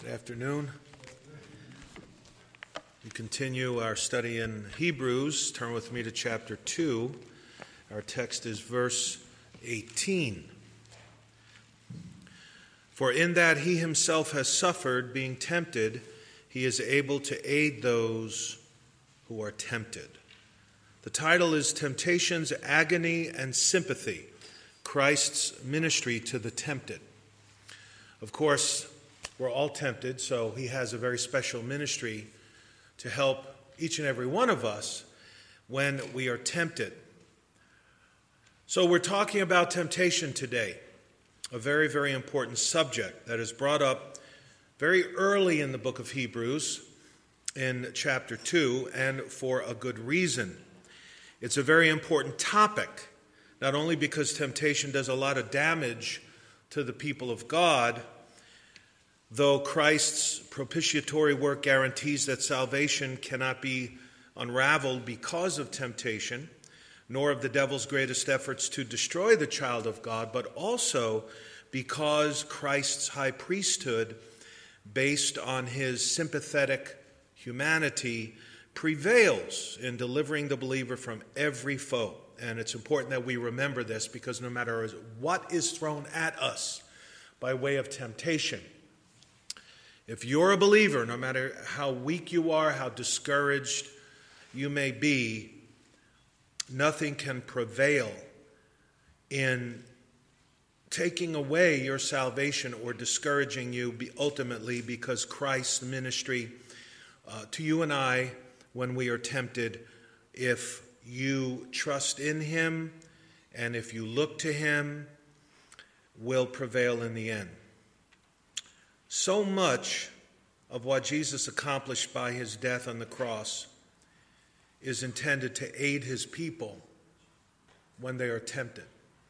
Good afternoon. We continue our study in Hebrews. Turn with me to chapter 2. Our text is verse 18. For in that he himself has suffered, being tempted, he is able to aid those who are tempted. The title is Temptations, Agony, and Sympathy, Christ's Ministry to the Tempted. Of course, we're all tempted, so he has a very special ministry to help each and every one of us when we are tempted. So we're talking about temptation today, a very, very important subject that is brought up very early in the book of Hebrews in chapter 2, and for a good reason. It's a very important topic, not only because temptation does a lot of damage to the people of God, though Christ's propitiatory work guarantees that salvation cannot be unraveled because of temptation, nor of the devil's greatest efforts to destroy the child of God, but also because Christ's high priesthood, based on his sympathetic humanity, prevails in delivering the believer from every foe. And it's important that we remember this, because no matter what is thrown at us by way of temptation, if you're a believer, no matter how weak you are, how discouraged you may be, nothing can prevail in taking away your salvation or discouraging you ultimately, because Christ's ministry to you and I, when we are tempted, if you trust in him and if you look to him, will prevail in the end. So much of what Jesus accomplished by his death on the cross is intended to aid his people when they are tempted.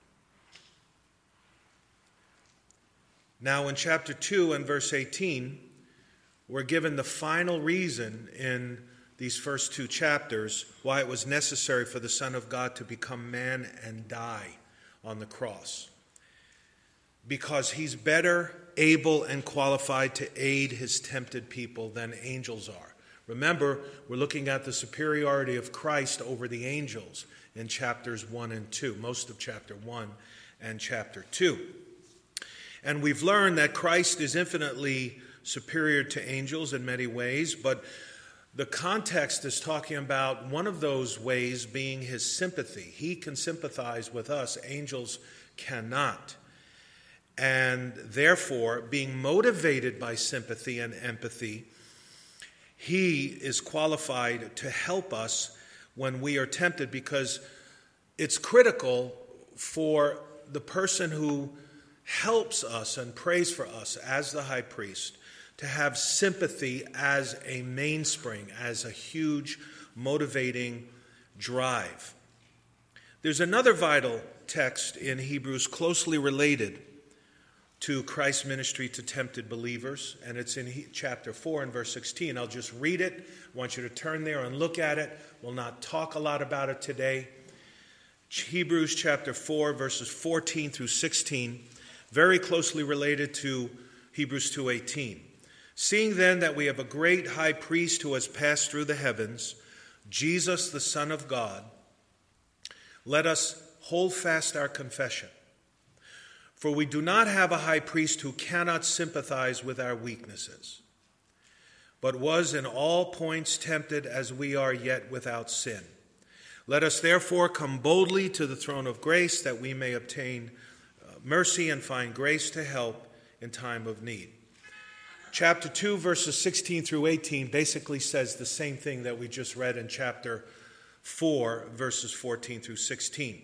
Now in chapter 2 and verse 18, we're given the final reason in these first two chapters why it was necessary for the Son of God to become man and die on the cross. Because he's better able and qualified to aid his tempted people than angels are. Remember, we're looking at the superiority of Christ over the angels in chapters 1 and 2, most of chapter 1 and chapter 2. And we've learned that Christ is infinitely superior to angels in many ways, but the context is talking about one of those ways being his sympathy. He can sympathize with us, angels cannot. And therefore, being motivated by sympathy and empathy, he is qualified to help us when we are tempted, because it's critical for the person who helps us and prays for us as the high priest to have sympathy as a mainspring, as a huge motivating drive. There's another vital text in Hebrews closely related to Christ's ministry to tempted believers, and it's in chapter 4 and verse 16. I'll just read it. I want you to turn there and look at it. We'll not talk a lot about it today. Hebrews chapter 4, verses 14 through 16, very closely related to Hebrews 2:18. Seeing then that we have a great high priest who has passed through the heavens, Jesus the Son of God, let us hold fast our confession. For we do not have a high priest who cannot sympathize with our weaknesses, but was in all points tempted as we are, yet without sin. Let us therefore come boldly to the throne of grace, that we may obtain mercy and find grace to help in time of need. Chapter 2, verses 16 through 18 basically says the same thing that we just read in chapter 4, verses 14 through 16.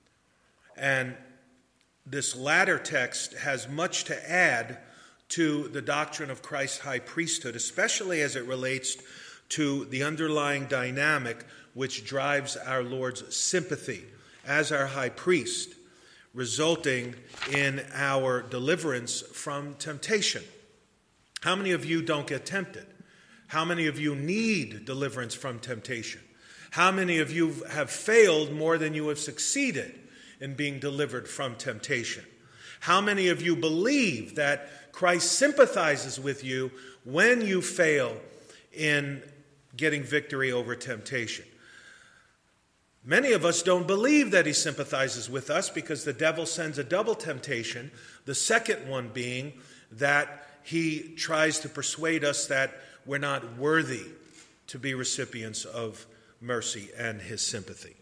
And this latter text has much to add to the doctrine of Christ's high priesthood, especially as it relates to the underlying dynamic which drives our Lord's sympathy as our high priest, resulting in our deliverance from temptation. How many of you don't get tempted? How many of you need deliverance from temptation? How many of you have failed more than you have succeeded in being delivered from temptation? How many of you believe that Christ sympathizes with you when you fail in getting victory over temptation? Many of us don't believe that he sympathizes with us because the devil sends a double temptation, the second one being that he tries to persuade us that we're not worthy to be recipients of mercy and his sympathy.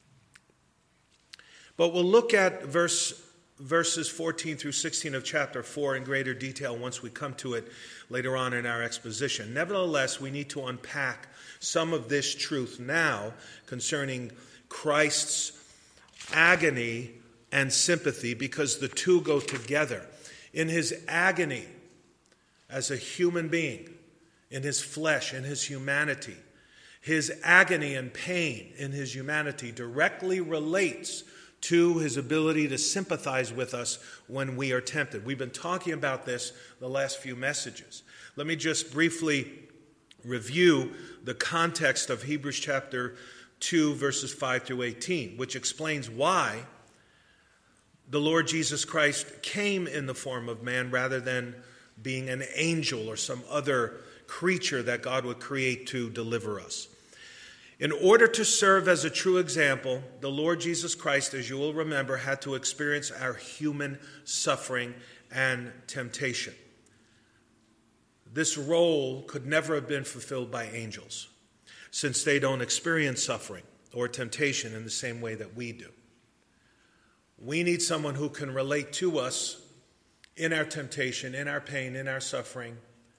But we'll look at verses 14 through 16 of chapter 4 in greater detail once we come to it later on in our exposition. Nevertheless, we need to unpack some of this truth now concerning Christ's agony and sympathy, because the two go together. In his agony as a human being, in his flesh, in his humanity, his agony and pain in his humanity directly relates to his ability to sympathize with us when we are tempted. We've been talking about this the last few messages. Let me just briefly review the context of Hebrews chapter 2, verses 5 through 18, which explains why the Lord Jesus Christ came in the form of man rather than being an angel or some other creature that God would create to deliver us. In order to serve as a true example, the Lord Jesus Christ, as you will remember, had to experience our human suffering and temptation. This role could never have been fulfilled by angels, since they don't experience suffering or temptation in the same way that we do. We need someone who can relate to us in our temptation, in our pain, in our suffering,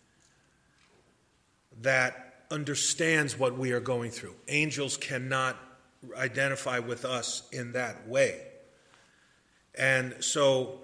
that understands what we are going through. Angels cannot identify with us in that way. And so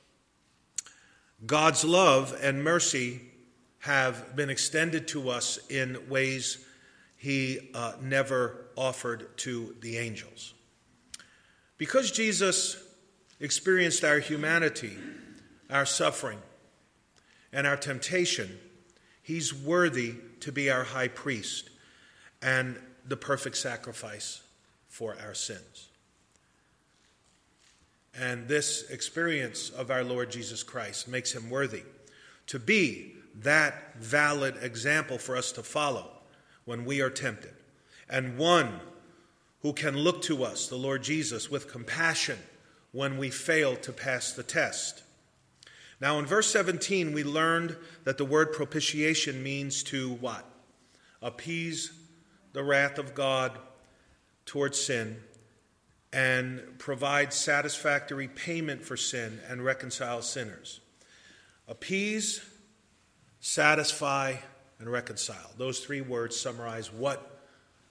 God's love and mercy have been extended to us in ways he never offered to the angels. Because Jesus experienced our humanity, our suffering, and our temptation, he's worthy to be our high priest and the perfect sacrifice for our sins. And this experience of our Lord Jesus Christ makes him worthy to be that valid example for us to follow when we are tempted, and one who can look to us, the Lord Jesus, with compassion when we fail to pass the test. Now in verse 17, we learned that the word propitiation means to what? Appease the wrath of God towards sin and provide satisfactory payment for sin and reconcile sinners. Appease, satisfy, and reconcile. Those three words summarize what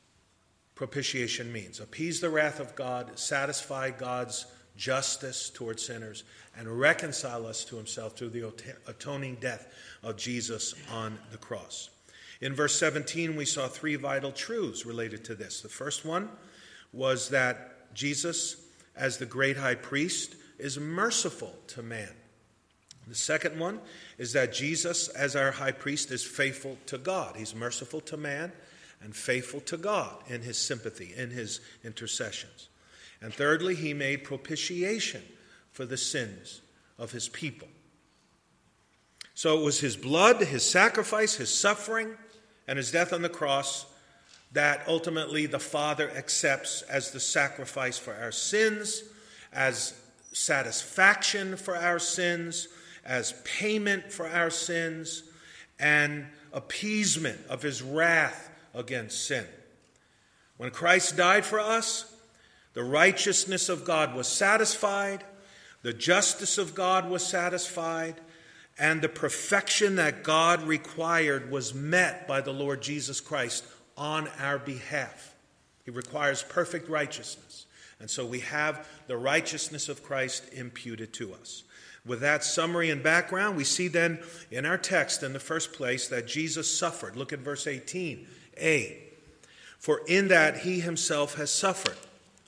propitiation means. Appease the wrath of God, satisfy God's justice towards sinners, and reconcile us to himself through the atoning death of Jesus on the cross. In verse 17, we saw three vital truths related to this. The first one was that Jesus, as the great high priest, is merciful to man. The second one is that Jesus, as our high priest, is faithful to God. He's merciful to man and faithful to God in his sympathy, in his intercessions. And thirdly, he made propitiation for the sins of his people. So it was his blood, his sacrifice, his suffering, and his death on the cross that ultimately the Father accepts as the sacrifice for our sins, as satisfaction for our sins, as payment for our sins, and appeasement of his wrath against sin. When Christ died for us, the righteousness of God was satisfied, the justice of God was satisfied, and the perfection that God required was met by the Lord Jesus Christ on our behalf. He requires perfect righteousness. And so we have the righteousness of Christ imputed to us. With that summary and background, we see then in our text in the first place that Jesus suffered. Look at verse 18a. For in that he himself has suffered.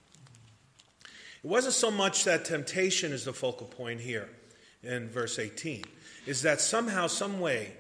It wasn't so much that temptation is the focal point here in verse 18. Is that somehow, some way,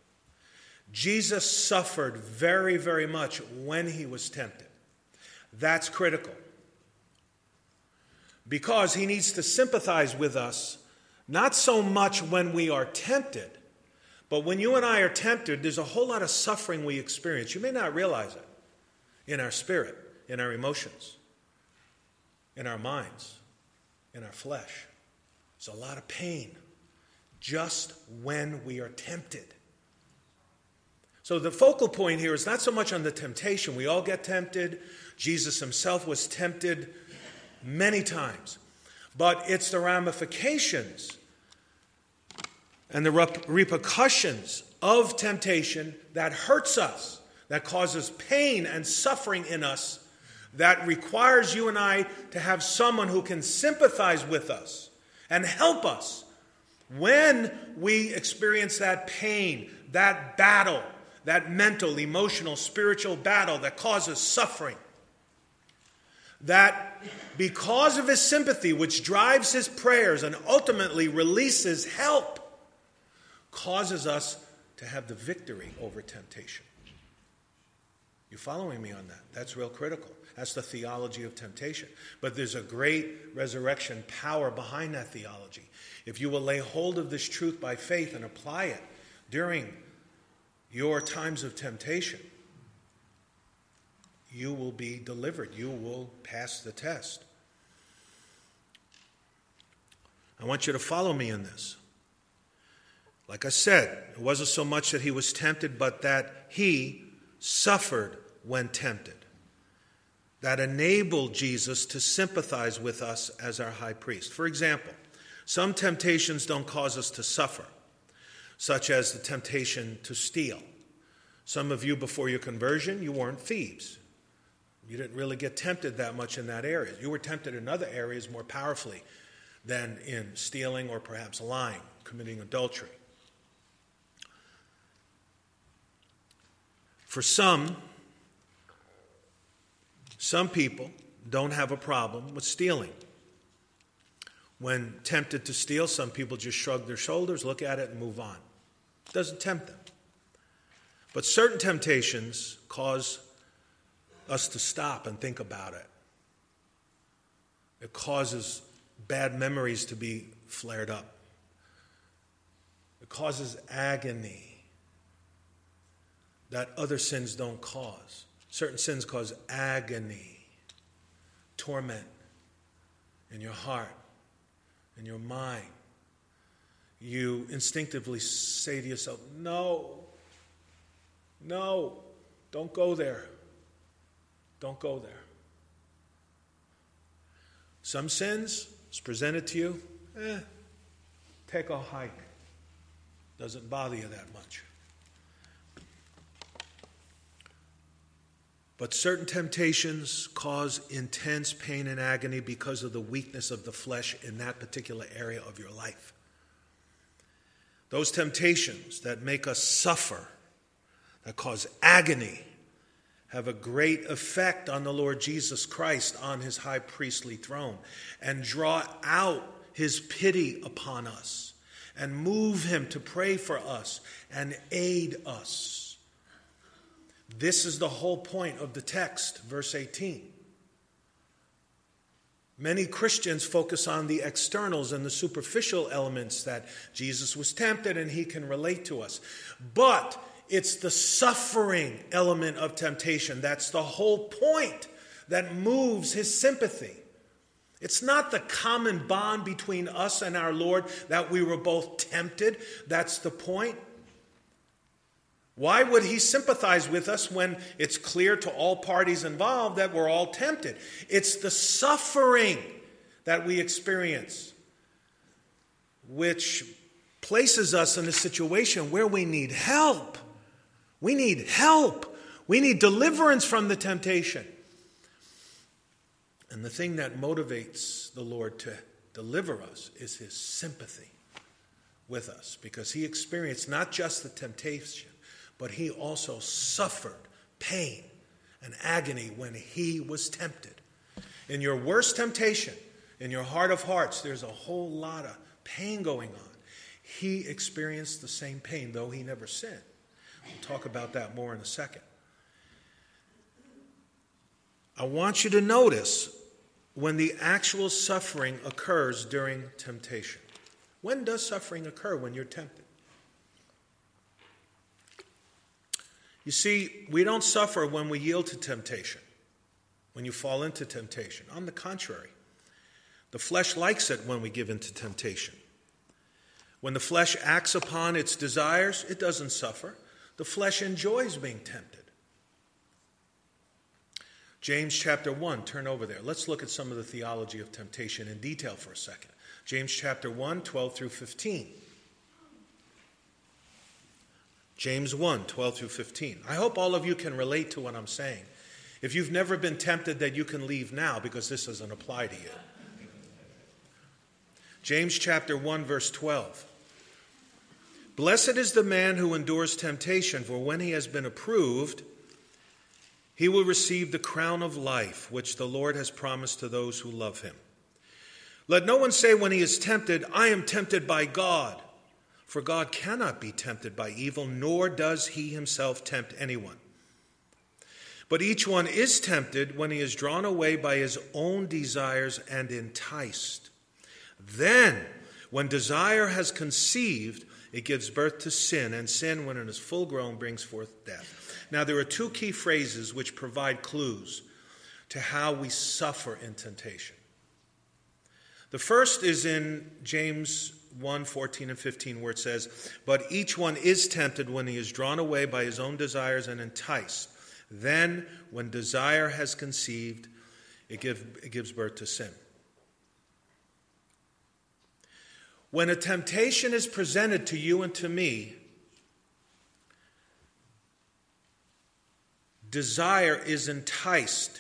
Jesus suffered very, very much when he was tempted. That's critical. Because he needs to sympathize with us Not so much when we are tempted, but when you and I are tempted, there's a whole lot of suffering we experience. You may not realize it in our spirit, in our emotions, in our minds, in our flesh. There's a lot of pain just when we are tempted. So the focal point here is not so much on the temptation. We all get tempted. Jesus himself was tempted many times. But it's the ramifications and the repercussions of temptation that hurts us, that causes pain and suffering in us, that requires you and I to have someone who can sympathize with us and help us when we experience that pain, that battle, that mental, emotional, spiritual battle that causes suffering. That because of his sympathy, which drives his prayers and ultimately releases help, causes us to have the victory over temptation. You following me on that? That's real critical. That's the theology of temptation. But there's a great resurrection power behind that theology. If you will lay hold of this truth by faith and apply it during your times of temptation, you will be delivered. You will pass the test. I want you to follow me in this. Like I said, it wasn't so much that he was tempted, but that he suffered when tempted. That enabled Jesus to sympathize with us as our high priest. For example, some temptations don't cause us to suffer, such as the temptation to steal. Some of you, before your conversion, you weren't thieves. You didn't really get tempted that much in that area. You were tempted in other areas more powerfully than in stealing or perhaps lying, committing adultery. For some people don't have a problem with stealing. When tempted to steal, some people just shrug their shoulders, look at it, and move on. It doesn't tempt them. But certain temptations cause us to stop and think about it. It causes bad memories to be flared up. It causes agony that other sins don't cause. Certain sins cause agony, torment in your heart, in your mind. You instinctively say to yourself, no, don't go there. Don't go there. Some sins is presented to you, take a hike. Doesn't bother you that much. But certain temptations cause intense pain and agony because of the weakness of the flesh in that particular area of your life. Those temptations that make us suffer, that cause agony, have a great effect on the Lord Jesus Christ on his high priestly throne and draw out his pity upon us and move him to pray for us and aid us. This is the whole point of the text, verse 18. Many Christians focus on the externals and the superficial elements that Jesus was tempted and he can relate to us. But it's the suffering element of temptation. That's the whole point that moves his sympathy. It's not the common bond between us and our Lord that we were both tempted. That's the point. Why would he sympathize with us when it's clear to all parties involved that we're all tempted? It's the suffering that we experience which places us in a situation where we need help. We need help. We need deliverance from the temptation. And the thing that motivates the Lord to deliver us is his sympathy with us, because he experienced not just the temptation, but he also suffered pain and agony when he was tempted. In your worst temptation, in your heart of hearts, there's a whole lot of pain going on. He experienced the same pain, though he never sinned. We'll talk about that more in a second. I want you to notice when the actual suffering occurs during temptation. When does suffering occur? When you're tempted. You see, we don't suffer when we yield to temptation, when you fall into temptation. On the contrary, the flesh likes it when we give in to temptation. When the flesh acts upon its desires, it doesn't suffer. The flesh enjoys being tempted. James chapter 1, turn over there. Let's look at some of the theology of temptation in detail for a second. James chapter 1, 12 through 15. James 1, 12 through 15. I hope all of you can relate to what I'm saying. If you've never been tempted, that you can leave now because this doesn't apply to you. James chapter 1, verse 12. Blessed is the man who endures temptation, for when he has been approved, he will receive the crown of life, which the Lord has promised to those who love him. Let no one say when he is tempted, I am tempted by God. For God cannot be tempted by evil, nor does he himself tempt anyone. But each one is tempted when he is drawn away by his own desires and enticed. Then, when desire has conceived, it gives birth to sin, and sin, when it is full grown, brings forth death. Now, there are two key phrases which provide clues to how we suffer in temptation. The first is in James 1, 14 and 15, where it says, but each one is tempted when he is drawn away by his own desires and enticed. Then, when desire has conceived, it gives birth to sin. When a temptation is presented to you and to me, desire is enticed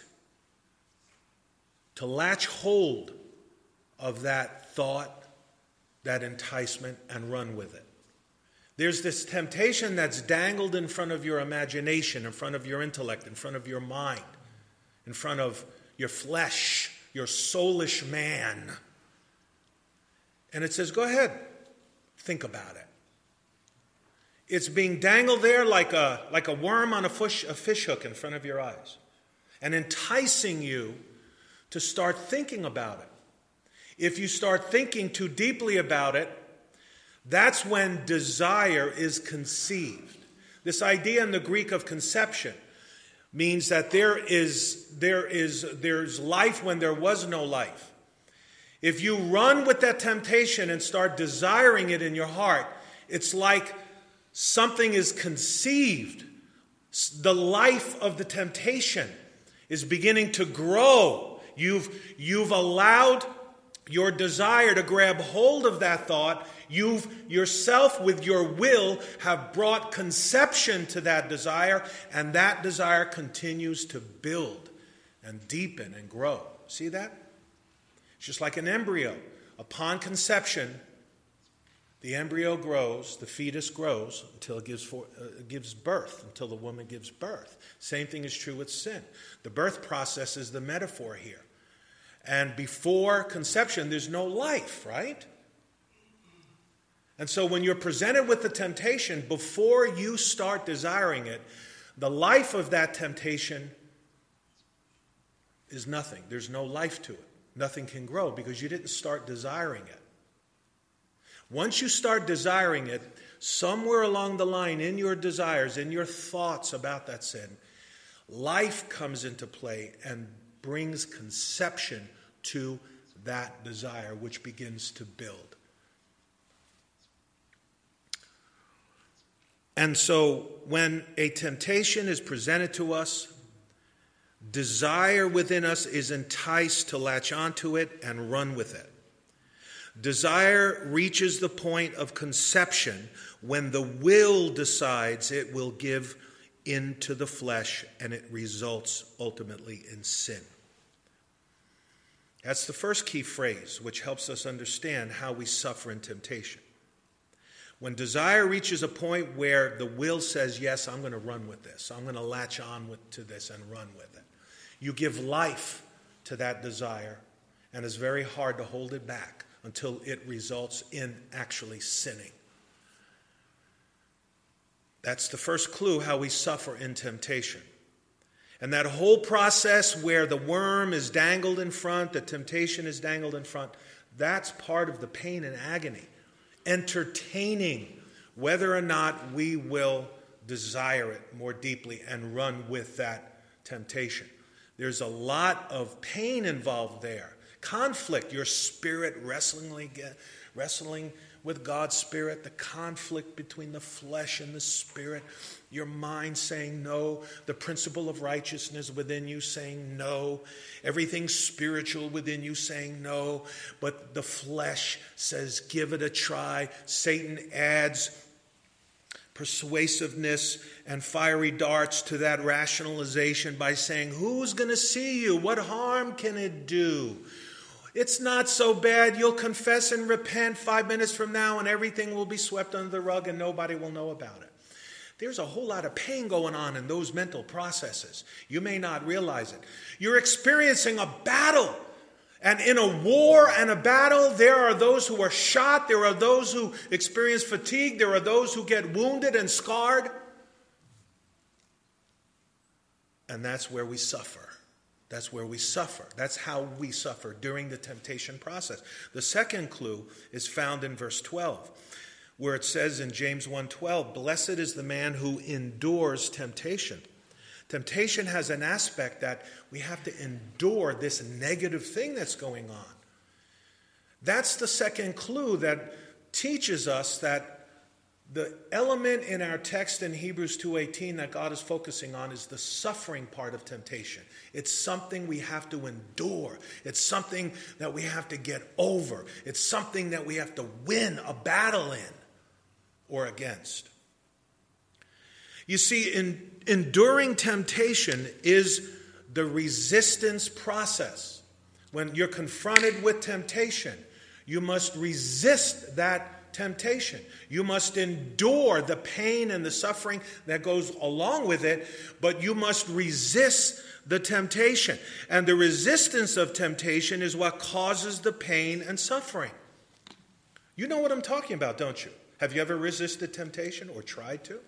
to latch hold of that thought, that enticement, and run with it. There's this temptation that's dangled in front of your imagination, in front of your intellect, in front of your mind, in front of your flesh, your soulish man. And it says, go ahead, think about it. It's being dangled there like a worm on a fish hook in front of your eyes, and enticing you to start thinking about it. If you start thinking too deeply about it, that's when desire is conceived. This idea in the Greek of conception means that there's life when there was no life. If you run with that temptation and start desiring it in your heart, it's like something is conceived. The life of the temptation is beginning to grow. You've allowed your desire to grab hold of that thought. You've yourself, with your will, have brought conception to that desire, and that desire continues to build and deepen and grow. See that? It's just like an embryo. Upon conception, the embryo grows, the fetus grows until it gives birth, until the woman gives birth. Same thing is true with sin. The birth process is the metaphor here. And before conception, there's no life, right? And so when you're presented with the temptation, before you start desiring it, the life of that temptation is nothing. There's no life to it. Nothing can grow because you didn't start desiring it. Once you start desiring it, somewhere along the line in your desires, in your thoughts about that sin, life comes into play and brings conception to that desire, which begins to build. And so when a temptation is presented to us, desire within us is enticed to latch onto it and run with it. Desire reaches the point of conception when the will decides it will give into the flesh, and it results ultimately in sin. That's the first key phrase, which helps us understand how we suffer in temptation. When desire reaches a point where the will says, yes, I'm going to run with this. I'm going to latch on to this and run with it. You give life to that desire, and it's very hard to hold it back until it results in actually sinning. That's the first clue how we suffer in temptation. And that whole process where the worm is dangled in front, the temptation is dangled in front, that's part of the pain and agony entertaining whether or not we will desire it more deeply and run with that temptation. There's a lot of pain involved there. Conflict, your spirit wrestling with God's Spirit, the conflict between the flesh and the Spirit, your mind saying no, the principle of righteousness within you saying no, everything spiritual within you saying no, but the flesh says give it a try. Satan adds persuasiveness and fiery darts to that rationalization by saying, who's going to see you? What harm can it do? It's not so bad. You'll confess and repent 5 minutes from now and everything will be swept under the rug and nobody will know about it. There's a whole lot of pain going on in those mental processes. You may not realize it. You're experiencing a battle. And in a war and a battle, there are those who are shot. There are those who experience fatigue. There are those who get wounded and scarred. And that's where we suffer. That's where we suffer. That's how we suffer during the temptation process. The second clue is found in verse 12, where it says in James 1:12, blessed is the man who endures temptation. Temptation has an aspect that we have to endure this negative thing that's going on. That's the second clue that teaches us that the element in our text in Hebrews 2:18 that God is focusing on is the suffering part of temptation. It's something we have to endure. It's something that we have to get over. It's something that we have to win a battle in or against. You see, enduring temptation is the resistance process. When you're confronted with temptation, you must resist that temptation. You must endure the pain and the suffering that goes along with it, but you must resist the temptation. And the resistance of temptation is what causes the pain and suffering. You know what I'm talking about, don't you? Have you ever resisted temptation or tried to?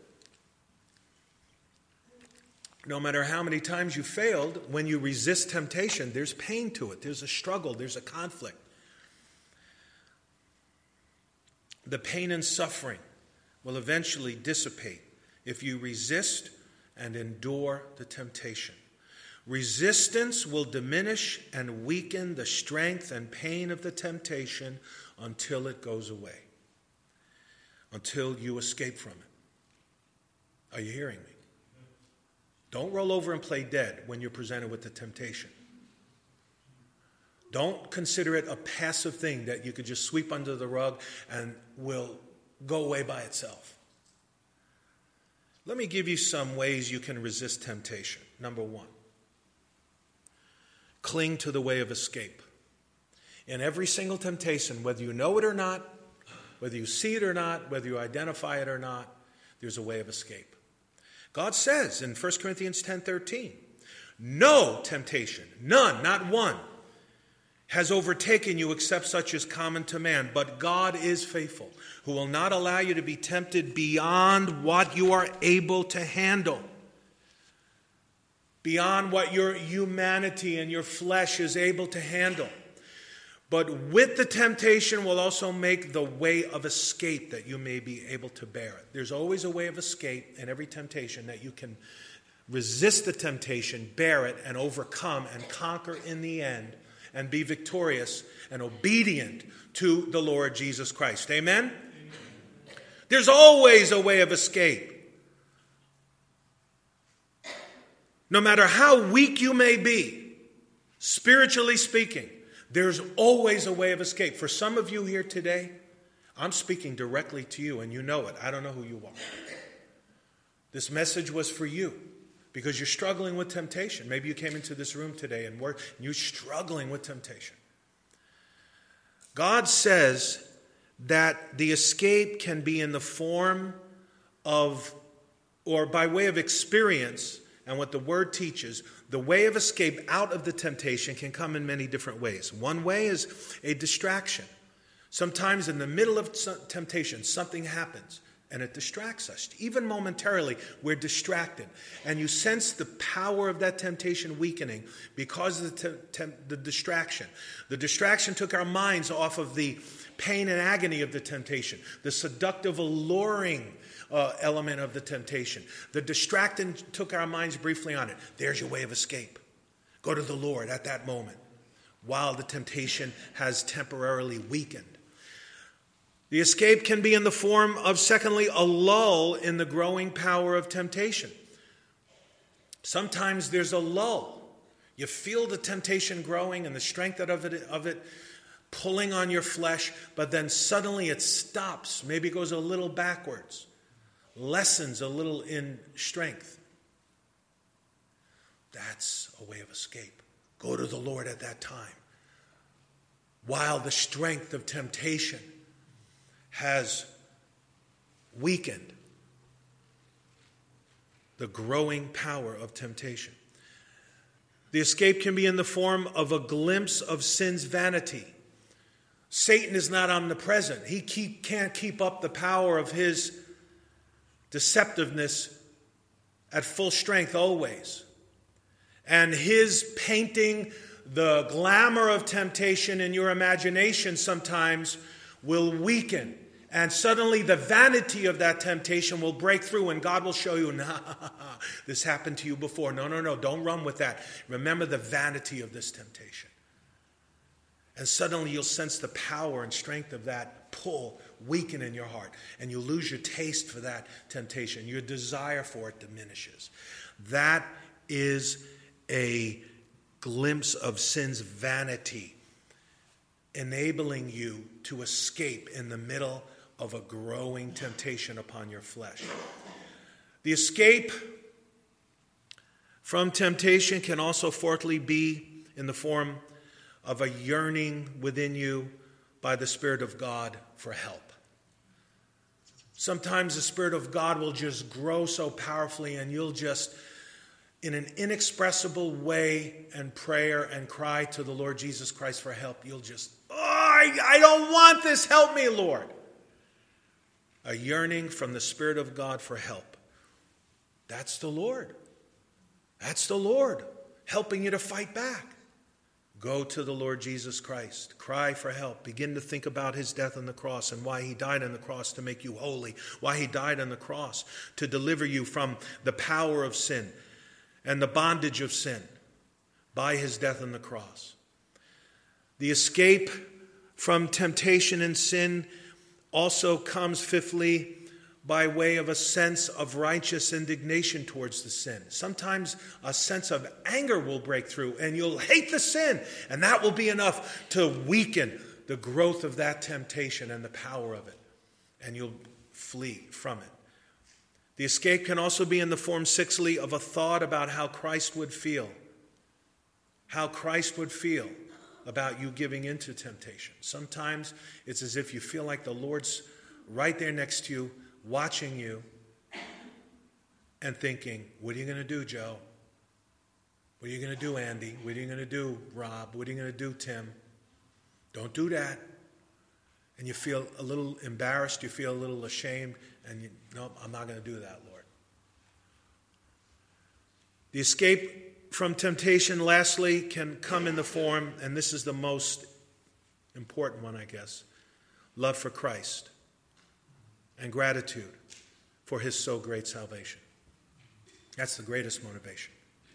No matter how many times you failed, when you resist temptation, there's pain to it. There's a struggle. There's a conflict. The pain and suffering will eventually dissipate if you resist and endure the temptation. Resistance will diminish and weaken the strength and pain of the temptation until it goes away, until you escape from it. Are you hearing me? Don't roll over and play dead when you're presented with the temptation. Don't consider it a passive thing that you could just sweep under the rug and will go away by itself. Let me give you some ways you can resist temptation. Number one, cling to the way of escape. In every single temptation, whether you know it or not, whether you see it or not, whether you identify it or not, there's a way of escape. God says in 1 Corinthians 10:13, no temptation, none, not one, has overtaken you except such as common to man. But God is faithful, who will not allow you to be tempted beyond what you are able to handle, beyond what your humanity and your flesh is able to handle. But with the temptation will also make the way of escape that you may be able to bear it. There's always a way of escape in every temptation that you can resist the temptation, bear it, and overcome and conquer in the end and be victorious and obedient to the Lord Jesus Christ. Amen? There's always a way of escape. No matter how weak you may be, spiritually speaking, there's always a way of escape. For some of you here today, I'm speaking directly to you, and you know it. I don't know who you are. This message was for you because you're struggling with temptation. Maybe you came into this room today and you're struggling with temptation. God says that the escape can be in the form of, or by way of experience, and what the Word teaches, the way of escape out of the temptation can come in many different ways. One way is a distraction. Sometimes in the middle of temptation, something happens and it distracts us. Even momentarily, we're distracted. And you sense the power of that temptation weakening because of the distraction. The distraction took our minds off of the pain and agony of the temptation, the seductive, alluring element of the temptation. The distracting took our minds briefly on it. There's your way of escape. Go to the Lord at that moment while the temptation has temporarily weakened. The escape can be in the form of, secondly, a lull in the growing power of temptation. Sometimes there's a lull. You feel the temptation growing and the strength of it pulling on your flesh, but then suddenly it stops. Maybe it goes a little backwards, lessens a little in strength. That's a way of escape. Go to the Lord at that time, while the strength of temptation has weakened. The growing power of temptation. The escape can be in the form of a glimpse of sin's vanity. Satan is not omnipresent. He can't keep up the power of his deceptiveness at full strength always. And his painting the glamour of temptation in your imagination sometimes will weaken. And suddenly the vanity of that temptation will break through and God will show you, nah, this happened to you before. No, don't run with that. Remember the vanity of this temptation. And suddenly you'll sense the power and strength of that pull weaken in your heart. And you'll lose your taste for that temptation. Your desire for it diminishes. That is a glimpse of sin's vanity, enabling you to escape in the middle of a growing temptation upon your flesh. The escape from temptation can also fourthly be in the form of a yearning within you by the Spirit of God for help. Sometimes the Spirit of God will just grow so powerfully and you'll just, in an inexpressible way and prayer and cry to the Lord Jesus Christ for help, you'll just, I don't want this, help me, Lord. A yearning from the Spirit of God for help. That's the Lord. That's the Lord helping you to fight back. Go to the Lord Jesus Christ. Cry for help. Begin to think about his death on the cross and why he died on the cross to make you holy. Why he died on the cross to deliver you from the power of sin and the bondage of sin by his death on the cross. The escape from temptation and sin also comes, fifthly, by way of a sense of righteous indignation towards the sin. Sometimes a sense of anger will break through and you'll hate the sin, and that will be enough to weaken the growth of that temptation and the power of it, and you'll flee from it. The escape can also be in the form, sixthly, of a thought about how Christ would feel. How Christ would feel about you giving into temptation. Sometimes it's as if you feel like the Lord's right there next to you, watching you, and thinking, what are you going to do, Joe? What are you going to do, Andy? What are you going to do, Rob? What are you going to do, Tim? Don't do that. And you feel a little embarrassed, you feel a little ashamed, and no, I'm not going to do that, Lord. The escape from temptation, lastly, can come in the form, and this is the most important one, I guess, love for Christ and gratitude for his so great salvation. That's the greatest motivation.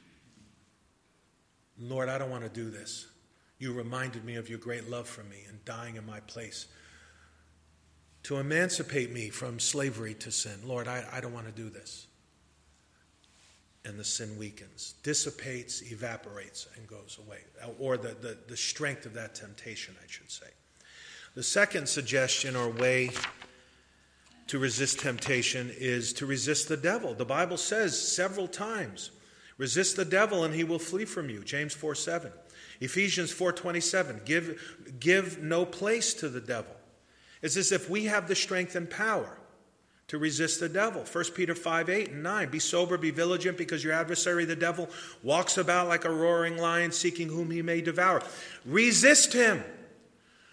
Lord, I don't want to do this. You reminded me of your great love for me and dying in my place to emancipate me from slavery to sin. Lord, I don't want to do this. And the sin weakens, dissipates, evaporates, and goes away. Or the strength of that temptation, I should say. The second suggestion or way to resist temptation is to resist the devil. The Bible says several times, resist the devil and he will flee from you. James 4:7. Ephesians 4:27. Give no place to the devil. It's as if we have the strength and power to resist the devil. 1 Peter 5:8 and 9. Be sober, be vigilant, because your adversary, the devil, walks about like a roaring lion, seeking whom he may devour. Resist him.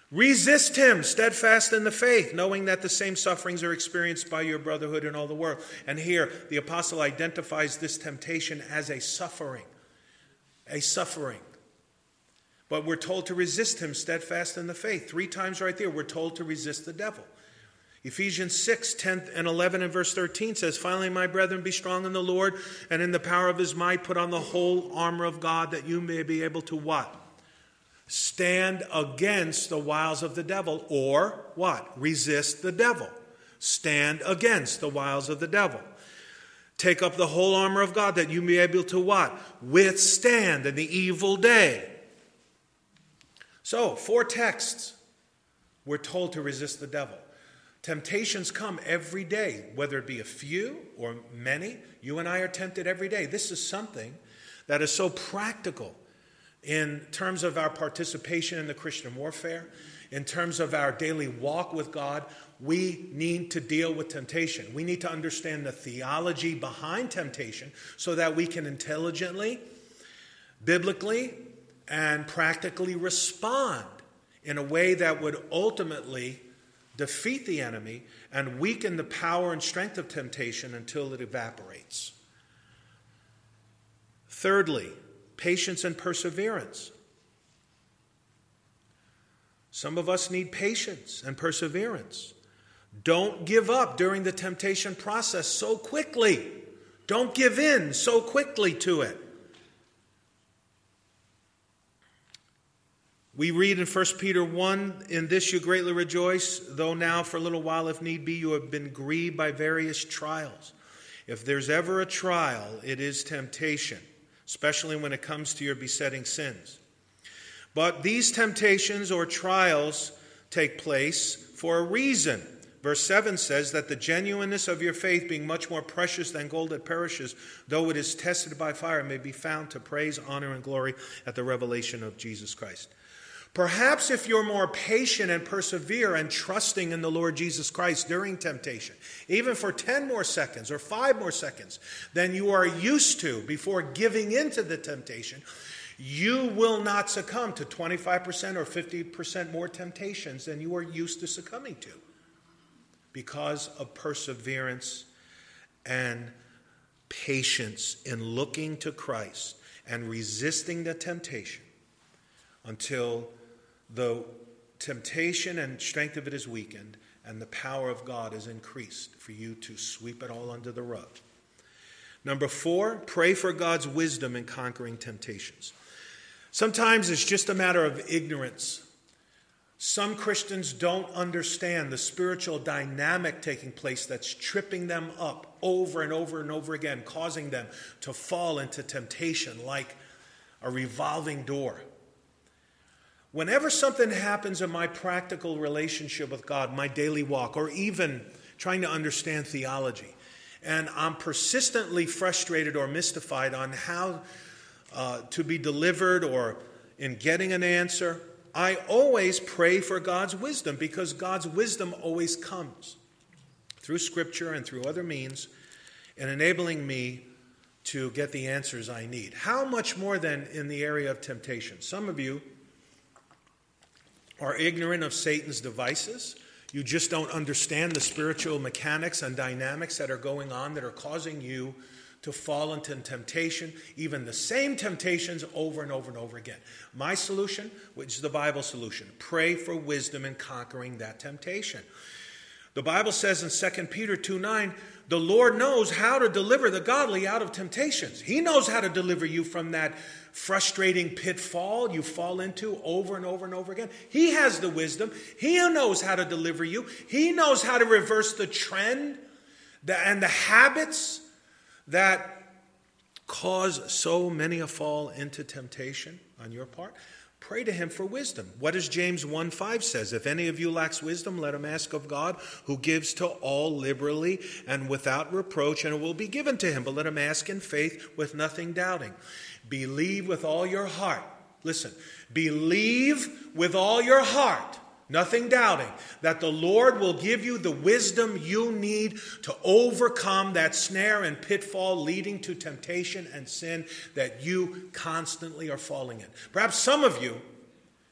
Resist him, steadfast in the faith, knowing that the same sufferings are experienced by your brotherhood in all the world. And here, the apostle identifies this temptation as a suffering. A suffering. But we're told to resist him, steadfast in the faith. 3 times right there, we're told to resist the devil. Ephesians 6, 10 and 11 and verse 13 says, finally, my brethren, be strong in the Lord and in the power of his might. Put on the whole armor of God that you may be able to what? Stand against the wiles of the devil. Or what? Resist the devil. Stand against the wiles of the devil. Take up the whole armor of God that you may be able to what? Withstand in the evil day. So, 4 texts. We're told to resist the devil. Temptations come every day, whether it be a few or many. You and I are tempted every day. This is something that is so practical in terms of our participation in the Christian warfare, in terms of our daily walk with God. We need to deal with temptation. We need to understand the theology behind temptation so that we can intelligently, biblically, and practically respond in a way that would ultimately defeat the enemy and weaken the power and strength of temptation until it evaporates. Thirdly, patience and perseverance. Some of us need patience and perseverance. Don't give up during the temptation process so quickly. Don't give in so quickly to it. We read in 1 Peter 1, in this you greatly rejoice, though now for a little while, if need be, you have been grieved by various trials. If there's ever a trial, it is temptation, especially when it comes to your besetting sins. But these temptations or trials take place for a reason. Verse 7 says that the genuineness of your faith, being much more precious than gold that perishes, though it is tested by fire, may be found to praise, honor, and glory at the revelation of Jesus Christ. Perhaps if you're more patient and persevere and trusting in the Lord Jesus Christ during temptation, even for 10 more seconds or 5 more seconds than you are used to before giving into the temptation, you will not succumb to 25% or 50% more temptations than you are used to succumbing to because of perseverance and patience in looking to Christ and resisting the temptation until the temptation and strength of it is weakened and the power of God is increased for you to sweep it all under the rug. Number 4, pray for God's wisdom in conquering temptations. Sometimes it's just a matter of ignorance. Some Christians don't understand the spiritual dynamic taking place that's tripping them up over and over and over again, causing them to fall into temptation like a revolving door. Whenever something happens in my practical relationship with God, my daily walk, or even trying to understand theology, and I'm persistently frustrated or mystified on how to be delivered or in getting an answer, I always pray for God's wisdom, because God's wisdom always comes through Scripture and through other means in enabling me to get the answers I need. How much more than in the area of temptation? Some of you are ignorant of Satan's devices. You just don't understand the spiritual mechanics and dynamics that are going on that are causing you to fall into temptation, even the same temptations over and over and over again. My solution, which is the Bible solution, pray for wisdom in conquering that temptation. The Bible says in 2 Peter 2:9, the Lord knows how to deliver the godly out of temptations. He knows how to deliver you from that frustrating pitfall you fall into over and over and over again. He has the wisdom. He knows how to deliver you. He knows how to reverse the trend and the habits that cause so many a fall into temptation on your part. Pray to him for wisdom. What does James 1:5 says? If any of you lacks wisdom, let him ask of God, who gives to all liberally and without reproach, and it will be given to him. But let him ask in faith with nothing doubting. Believe with all your heart. Listen, believe with all your heart, nothing doubting, that the Lord will give you the wisdom you need to overcome that snare and pitfall leading to temptation and sin that you constantly are falling in. Perhaps some of you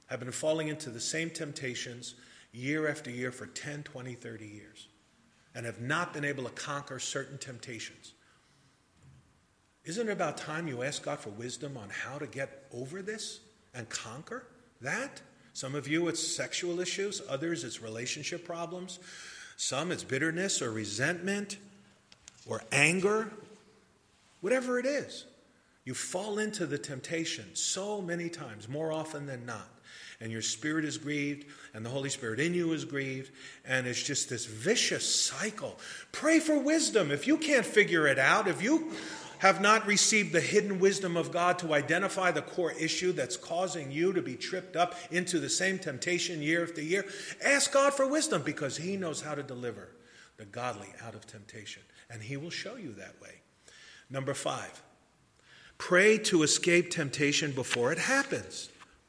have been falling into the same temptations year after year for 10, 20, 30 years and have not been able to conquer certain temptations. Isn't it about time you ask God for wisdom on how to get over this and conquer that? Some of you, it's sexual issues. Others, it's relationship problems. Some, it's bitterness or resentment or anger. Whatever it is, you fall into the temptation so many times, more often than not. And your spirit is grieved, and the Holy Spirit in you is grieved, and it's just this vicious cycle. Pray for wisdom. If you can't figure it out, if you have not received the hidden wisdom of God to identify the core issue that's causing you to be tripped up into the same temptation year after year, ask God for wisdom, because He knows how to deliver the godly out of temptation, and He will show you that way. Number 5, pray to escape temptation before it happens.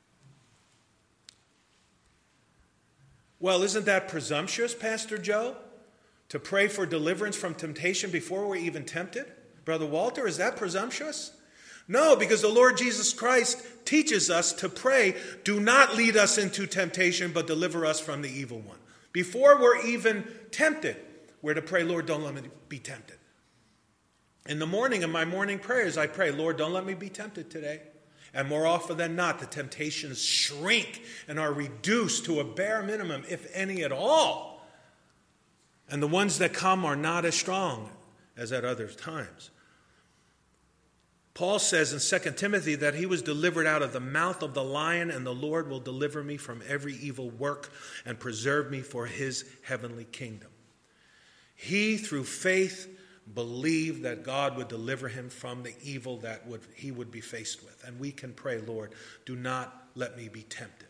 Well, isn't that presumptuous, Pastor Joe? To pray for deliverance from temptation before we're even tempted? Brother Walter, is that presumptuous? No, because the Lord Jesus Christ teaches us to pray, do not lead us into temptation, but deliver us from the evil one. Before we're even tempted, we're to pray, Lord, don't let me be tempted. In the morning, in my morning prayers, I pray, Lord, don't let me be tempted today. And more often than not, the temptations shrink and are reduced to a bare minimum, if any at all. And the ones that come are not as strong as at other times. Paul says in 2 Timothy that he was delivered out of the mouth of the lion, and the Lord will deliver me from every evil work and preserve me for His heavenly kingdom. He, through faith, believed that God would deliver him from the evil that he would be faced with. And we can pray, Lord, do not let me be tempted.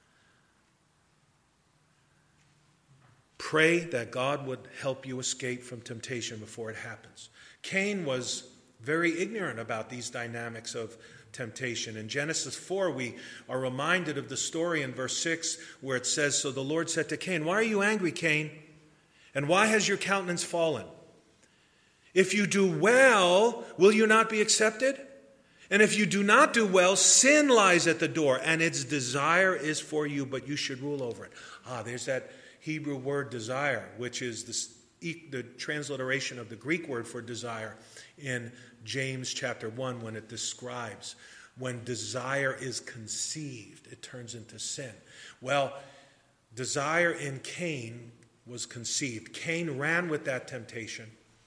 Pray that God would help you escape from temptation before it happens. Cain was very ignorant about these dynamics of temptation. In Genesis 4, we are reminded of the story in verse 6 where it says, so the Lord said to Cain, why are you angry, Cain? And why has your countenance fallen? If you do well, will you not be accepted? And if you do not do well, sin lies at the door, and its desire is for you, but you should rule over it. There's that Hebrew word desire, which is the transliteration of the Greek word for desire in James chapter 1, when it describes when desire is conceived, it turns into sin. Well, desire in Cain was conceived. Cain ran with that temptation.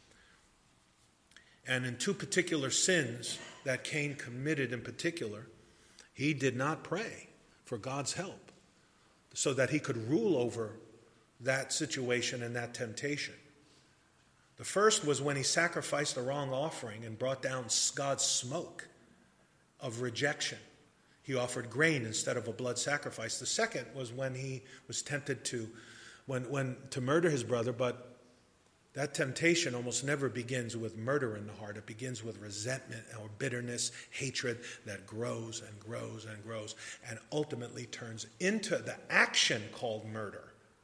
And in 2 particular sins that Cain committed in particular, he did not pray for God's help so that he could rule over that situation and that temptation. The first was when he sacrificed the wrong offering and brought down God's smoke of rejection. He offered grain instead of a blood sacrifice. The second was when he was tempted to murder his brother, but that temptation almost never begins with murder in the heart. It begins with resentment or bitterness, hatred that grows and grows and grows and ultimately turns into the action called murder.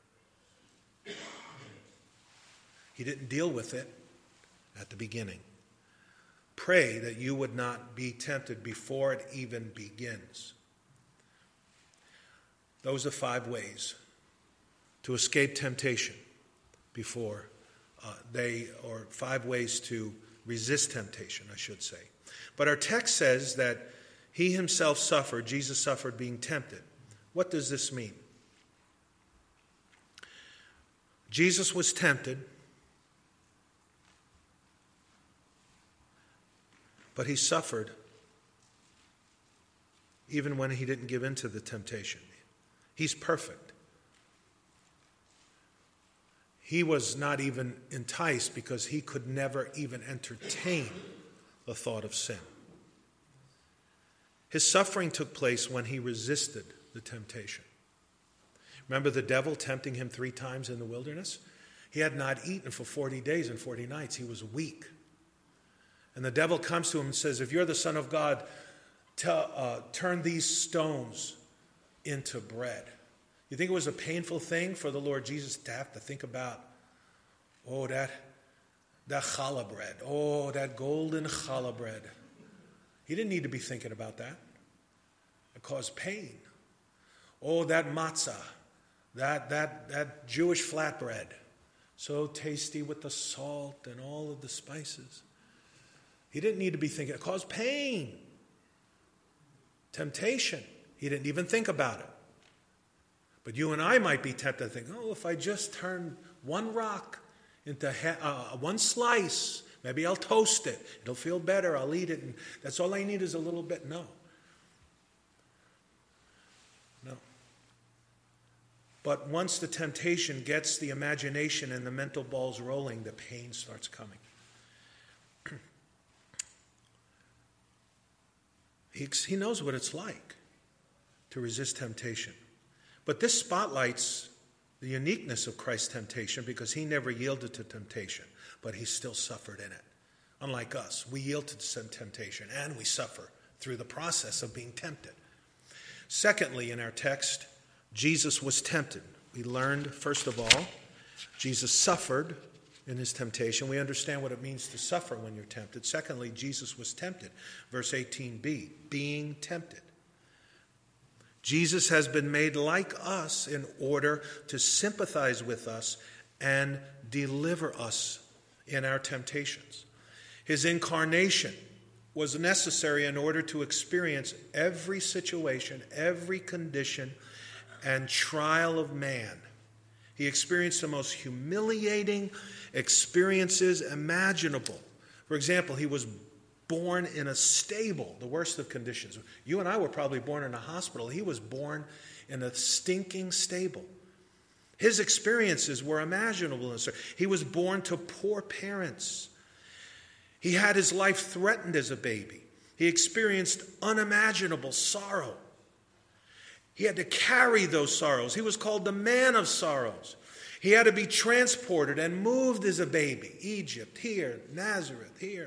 He didn't deal with it at the beginning. Pray that you would not be tempted before it even begins. Those are 5 ways to escape temptation before or 5 ways to resist temptation, I should say. But our text says that he himself suffered, Jesus suffered being tempted. What does this mean? Jesus was tempted, but he suffered even when he didn't give in to the temptation. He's perfect. He was not even enticed because he could never even entertain the thought of sin. His suffering took place when he resisted the temptation. Remember the devil tempting him 3 times in the wilderness? He had not eaten for 40 days and 40 nights. He was weak. And the devil comes to him and says, if you're the Son of God, turn these stones into bread. You think it was a painful thing for the Lord Jesus to have to think about, that challah bread, that golden challah bread. He didn't need to be thinking about that. It caused pain. Oh, that matzah, that Jewish flatbread, so tasty with the salt and all of the spices. He didn't need to be thinking, it caused pain, temptation. He didn't even think about it. But you and I might be tempted to think, oh, if I just turn one rock into one slice, maybe I'll toast it. It'll feel better. I'll eat it. And that's all I need is a little bit. No. But once the temptation gets the imagination and the mental balls rolling, the pain starts coming. He knows what it's like to resist temptation. But this spotlights the uniqueness of Christ's temptation because he never yielded to temptation, but he still suffered in it. Unlike us, we yield to some temptation and we suffer through the process of being tempted. Secondly, in our text, Jesus was tempted. We learned, first of all, Jesus suffered in his temptation. We understand what it means to suffer when you're tempted. Secondly, Jesus was tempted. Verse 18b, being tempted. Jesus has been made like us in order to sympathize with us and deliver us in our temptations. His incarnation was necessary in order to experience every situation, every condition, and trial of man. He experienced the most humiliating experiences imaginable. For example, he was born in a stable, the worst of conditions. You and I were probably born in a hospital. He was born in a stinking stable. His experiences were imaginable. He was born to poor parents. He had his life threatened as a baby. He experienced unimaginable sorrow. He had to carry those sorrows. He was called the man of sorrows. He had to be transported and moved as a baby. Egypt, here. Nazareth, here.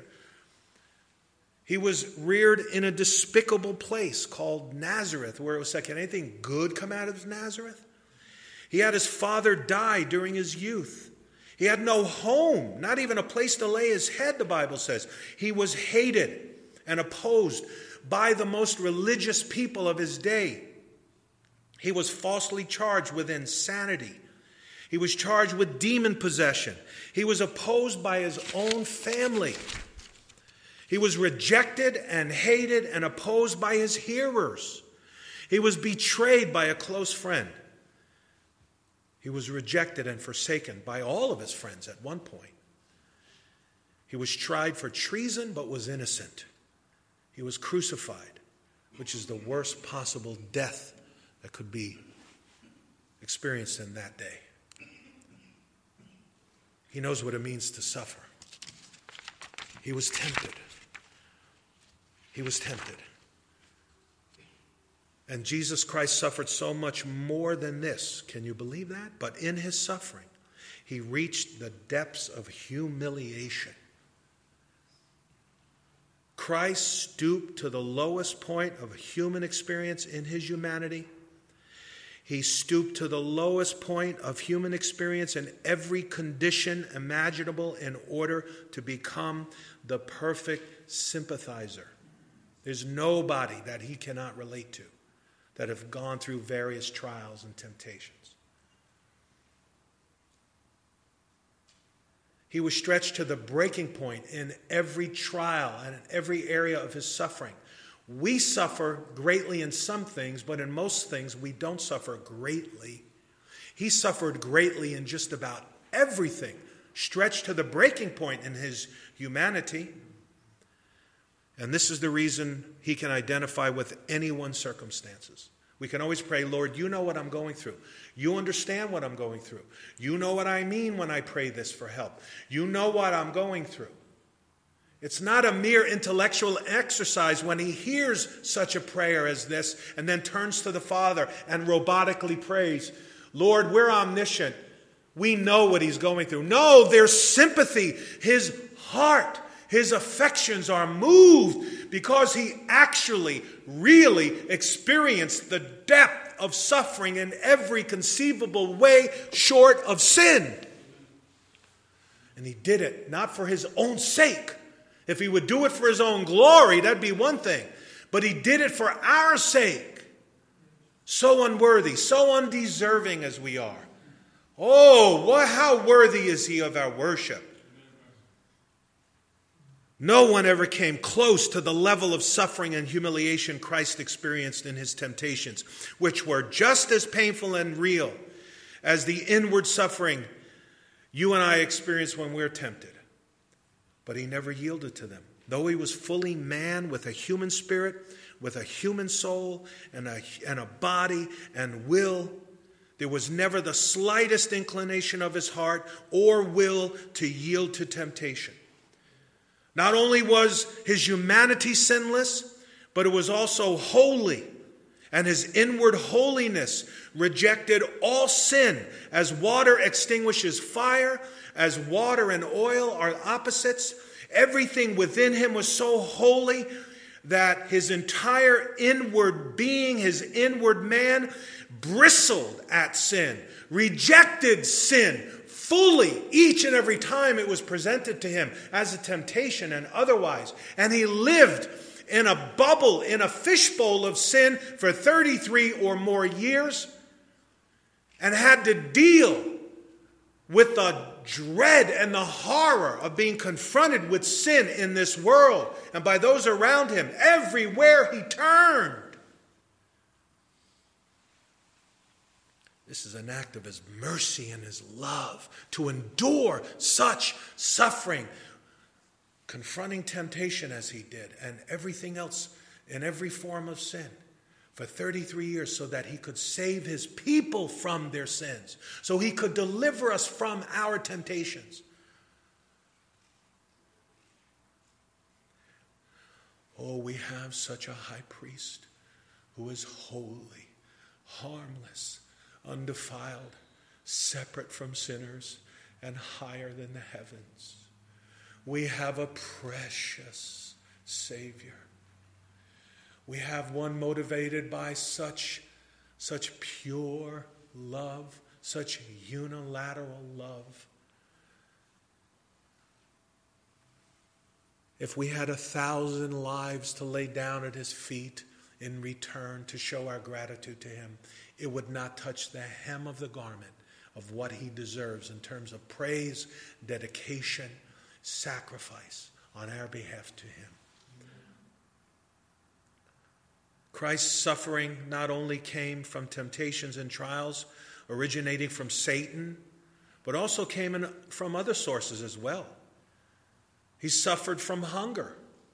He was reared in a despicable place called Nazareth, where it was like, can anything good come out of Nazareth? He had his father die during his youth. He had no home, not even a place to lay his head, the Bible says. He was hated and opposed by the most religious people of his day. He was falsely charged with insanity. He was charged with demon possession. He was opposed by his own family. He was rejected and hated and opposed by his hearers. He was betrayed by a close friend. He was rejected and forsaken by all of his friends at one point. He was tried for treason but was innocent. He was crucified, which is the worst possible death that could be experienced in that day. He knows what it means to suffer. He was tempted. He was tempted. And Jesus Christ suffered so much more than this. Can you believe that? But in his suffering, he reached the depths of humiliation. Christ stooped to the lowest point of human experience in his humanity. He stooped to the lowest point of human experience in every condition imaginable in order to become the perfect sympathizer. There's nobody that he cannot relate to that have gone through various trials and temptations. He was stretched to the breaking point in every trial and in every area of his suffering. We suffer greatly in some things, but in most things we don't suffer greatly. He suffered greatly in just about everything, stretched to the breaking point in his humanity. And this is the reason he can identify with anyone's circumstances. We can always pray, Lord, you know what I'm going through. You understand what I'm going through. You know what I mean when I pray this for help. You know what I'm going through. It's not a mere intellectual exercise when he hears such a prayer as this and then turns to the Father and robotically prays, Lord, we're omniscient. We know what he's going through. No, there's sympathy. His heart, his affections are moved because he actually, really experienced the depth of suffering in every conceivable way short of sin. And he did it not for his own sake. If he would do it for his own glory, that'd be one thing. But he did it for our sake. So unworthy, so undeserving as we are. Oh, how worthy is he of our worship. No one ever came close to the level of suffering and humiliation Christ experienced in his temptations, which were just as painful and real as the inward suffering you and I experience when we're tempted. But he never yielded to them. Though he was fully man with a human spirit, with a human soul, and a body and will, there was never the slightest inclination of his heart or will to yield to temptation. Not only was his humanity sinless, but it was also holy. And his inward holiness rejected all sin, as water extinguishes fire, as water and oil are opposites. Everything within him was so holy that his entire inward being, his inward man, bristled at sin, rejected sin fully each and every time it was presented to him as a temptation and otherwise. And he lived in a bubble, in a fishbowl of sin for 33 or more years and had to deal with the dread and the horror of being confronted with sin in this world and by those around him everywhere he turned. This is an act of his mercy and his love to endure such suffering, confronting temptation as he did, and everything else in every form of sin for 33 years so that he could save his people from their sins, so he could deliver us from our temptations. Oh, we have such a high priest who is holy, harmless, undefiled, separate from sinners, and higher than the heavens. We have a precious Savior. We have one motivated by such pure love, such unilateral love. If we had 1,000 lives to lay down at his feet in return to show our gratitude to him, it would not touch the hem of the garment of what he deserves in terms of praise, dedication, sacrifice on our behalf to him. Christ's suffering not only came from temptations and trials originating from Satan, but also came from other sources as well. He suffered from hunger.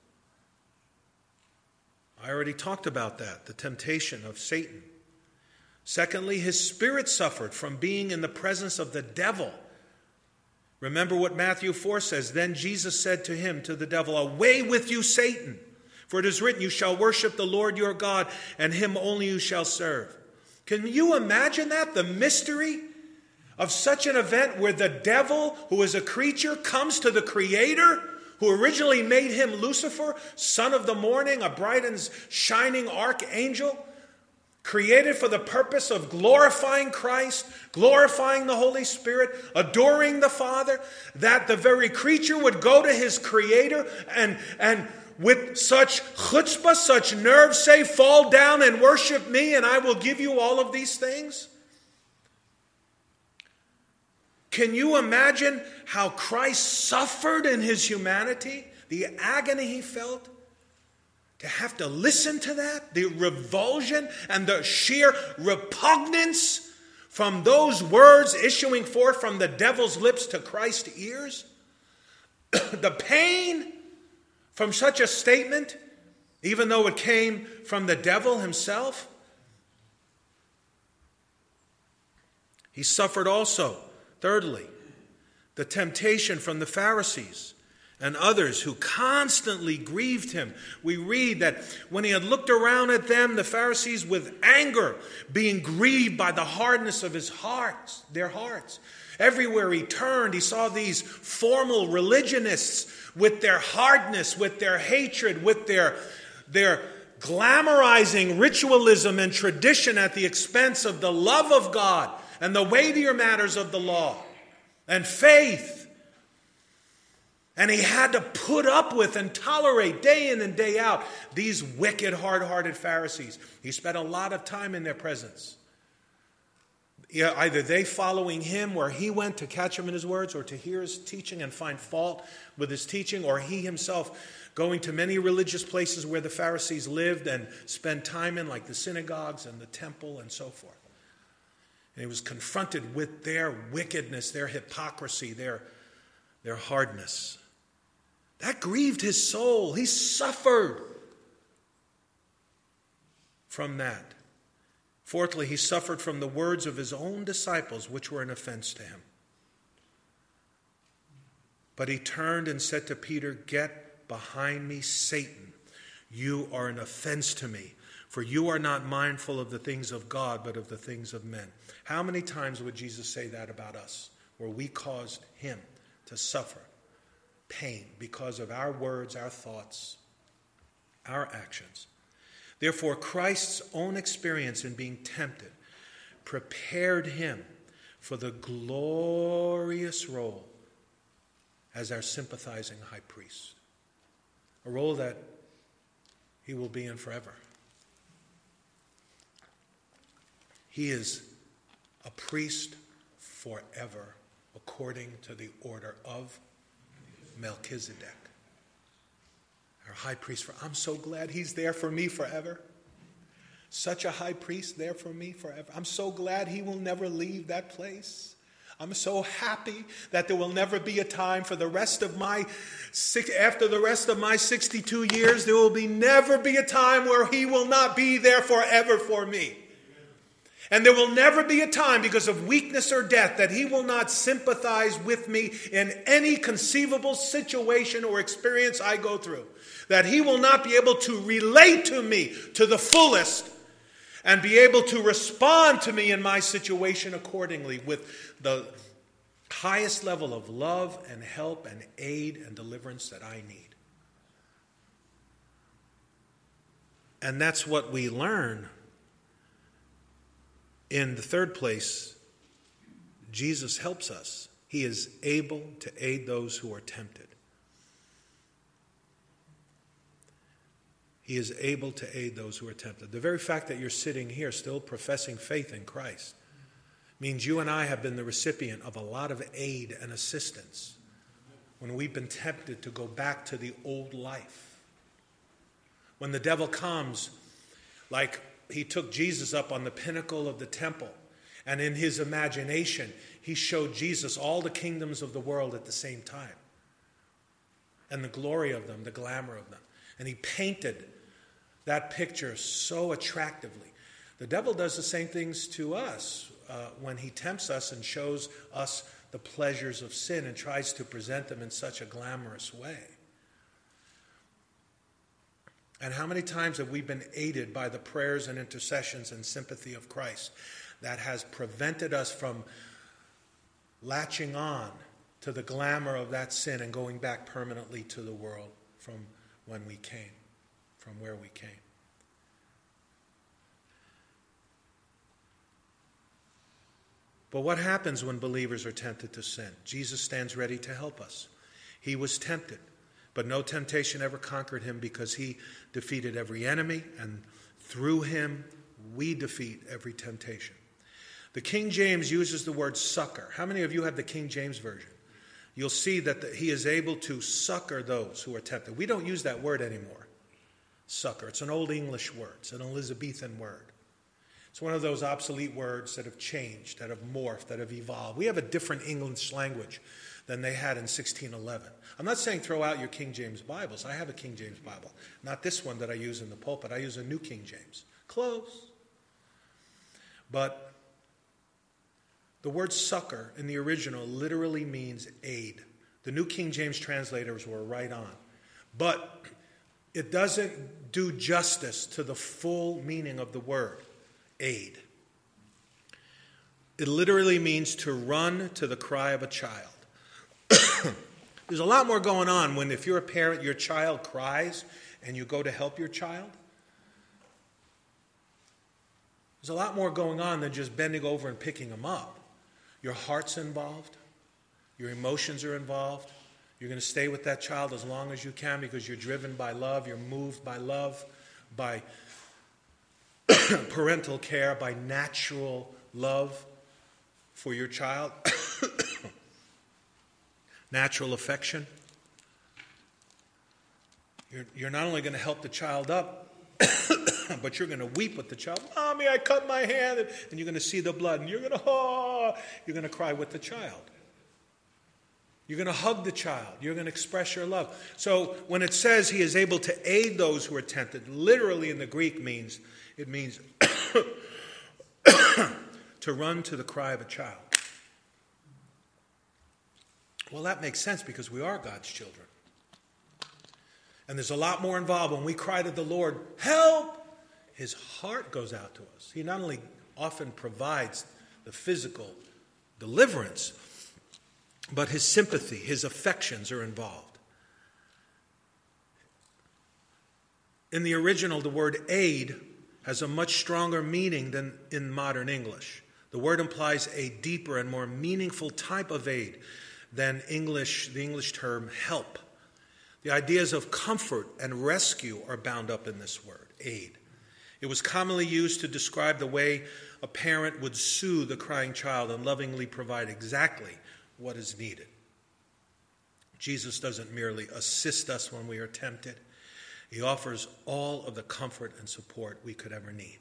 I already talked about that, the temptation of Satan. Secondly, his spirit suffered from being in the presence of the devil. Remember what Matthew 4 says. Then Jesus said to him, to the devil, "Away with you, Satan. For it is written, you shall worship the Lord your God, and him only you shall serve." Can you imagine that? The mystery of such an event where the devil, who is a creature, comes to the Creator, who originally made him Lucifer, son of the morning, a bright and shining archangel, created for the purpose of glorifying Christ, glorifying the Holy Spirit, adoring the Father, that the very creature would go to his Creator and with such chutzpah, such nerve, say, "Fall down and worship me, and I will give you all of these things"? Can you imagine how Christ suffered in his humanity? The agony he felt? To have to listen to that, the revulsion and the sheer repugnance from those words issuing forth from the devil's lips to Christ's ears, the pain from such a statement, even though it came from the devil himself. He suffered also, thirdly, the temptation from the Pharisees and others who constantly grieved him. We read that when he had looked around at them, the Pharisees with anger, being grieved by the hardness of their hearts. Everywhere he turned, he saw these formal religionists with their hardness, with their hatred, with their glamorizing ritualism and tradition at the expense of the love of God and the weightier matters of the law and faith. And he had to put up with and tolerate day in and day out these wicked, hard-hearted Pharisees. He spent a lot of time in their presence. Yeah, either they following him where he went to catch him in his words or to hear his teaching and find fault with his teaching, or he himself going to many religious places where the Pharisees lived and spent time in, like the synagogues and the temple and so forth. And he was confronted with their wickedness, their hypocrisy, their hardness. That grieved his soul. He suffered from that. Fourthly, he suffered from the words of his own disciples, which were an offense to him. But he turned and said to Peter, "Get behind me, Satan. You are an offense to me, for you are not mindful of the things of God, but of the things of men." How many times would Jesus say that about us, where we caused him to suffer pain because of our words, our thoughts, our actions? Therefore, Christ's own experience in being tempted prepared him for the glorious role as our sympathizing high priest, a role that he will be in forever. He is a priest forever, according to the order of Melchizedek. Our high priest. I'm so glad he's there for me forever. Such a high priest there for me forever. I'm so glad he will never leave that place. I'm so happy that there will never be a time for the rest of after the rest of my 62 years, there will never be a time where he will not be there forever for me. And there will never be a time, because of weakness or death, that he will not sympathize with me in any conceivable situation or experience I go through. That he will not be able to relate to me to the fullest and be able to respond to me in my situation accordingly with the highest level of love and help and aid and deliverance that I need. And that's what we learn. In the third place, Jesus helps us. He is able to aid those who are tempted. He is able to aid those who are tempted. The very fact that you're sitting here still professing faith in Christ means you and I have been the recipient of a lot of aid and assistance when we've been tempted to go back to the old life. When the devil comes, like he took Jesus up on the pinnacle of the temple, and in his imagination, he showed Jesus all the kingdoms of the world at the same time, and the glory of them, the glamour of them. And he painted that picture so attractively. The devil does the same things to us when he tempts us and shows us the pleasures of sin and tries to present them in such a glamorous way. And how many times have we been aided by the prayers and intercessions and sympathy of Christ that has prevented us from latching on to the glamour of that sin and going back permanently to the world from when we came, from where we came? But what happens when believers are tempted to sin? Jesus stands ready to help us. He was tempted, but no temptation ever conquered him, because he defeated every enemy, and through him we defeat every temptation. The King James uses the word succor. How many of you have the King James Version? You'll see that he is able to succor those who are tempted. We don't use that word anymore, succor. It's an Old English word. It's an Elizabethan word. It's one of those obsolete words that have changed, that have morphed, that have evolved. We have a different English language than they had in 1611. I'm not saying throw out your King James Bibles. I have a King James Bible. Not this one that I use in the pulpit. I use a New King James. Close. But the word succor in the original literally means aid. The New King James translators were right on. But it doesn't do justice to the full meaning of the word aid. It literally means to run to the cry of a child. There's a lot more going on when, if you're a parent, your child cries and you go to help your child. There's a lot more going on than just bending over and picking them up. Your heart's involved. Your emotions are involved. You're going to stay with that child as long as you can because you're driven by love, you're moved by love, by parental care, by natural love for your child, natural affection. You're not only going to help the child up, but you're going to weep with the child. Mommy, I cut my hand. And you're going to see the blood. And you're going to cry with the child. You're going to hug the child. You're going to express your love. So when it says he is able to aid those who are tempted, literally in the Greek it means to run to the cry of a child. Well, that makes sense because we are God's children. And there's a lot more involved. When we cry to the Lord, help, his heart goes out to us. He not only often provides the physical deliverance, but his sympathy, his affections are involved. In the original, the word aid has a much stronger meaning than in modern English. The word implies a deeper and more meaningful type of aid than the English term help. The ideas of comfort and rescue are bound up in this word, aid. It was commonly used to describe the way a parent would soothe a crying child and lovingly provide exactly what is needed. Jesus doesn't merely assist us when we are tempted. He offers all of the comfort and support we could ever need.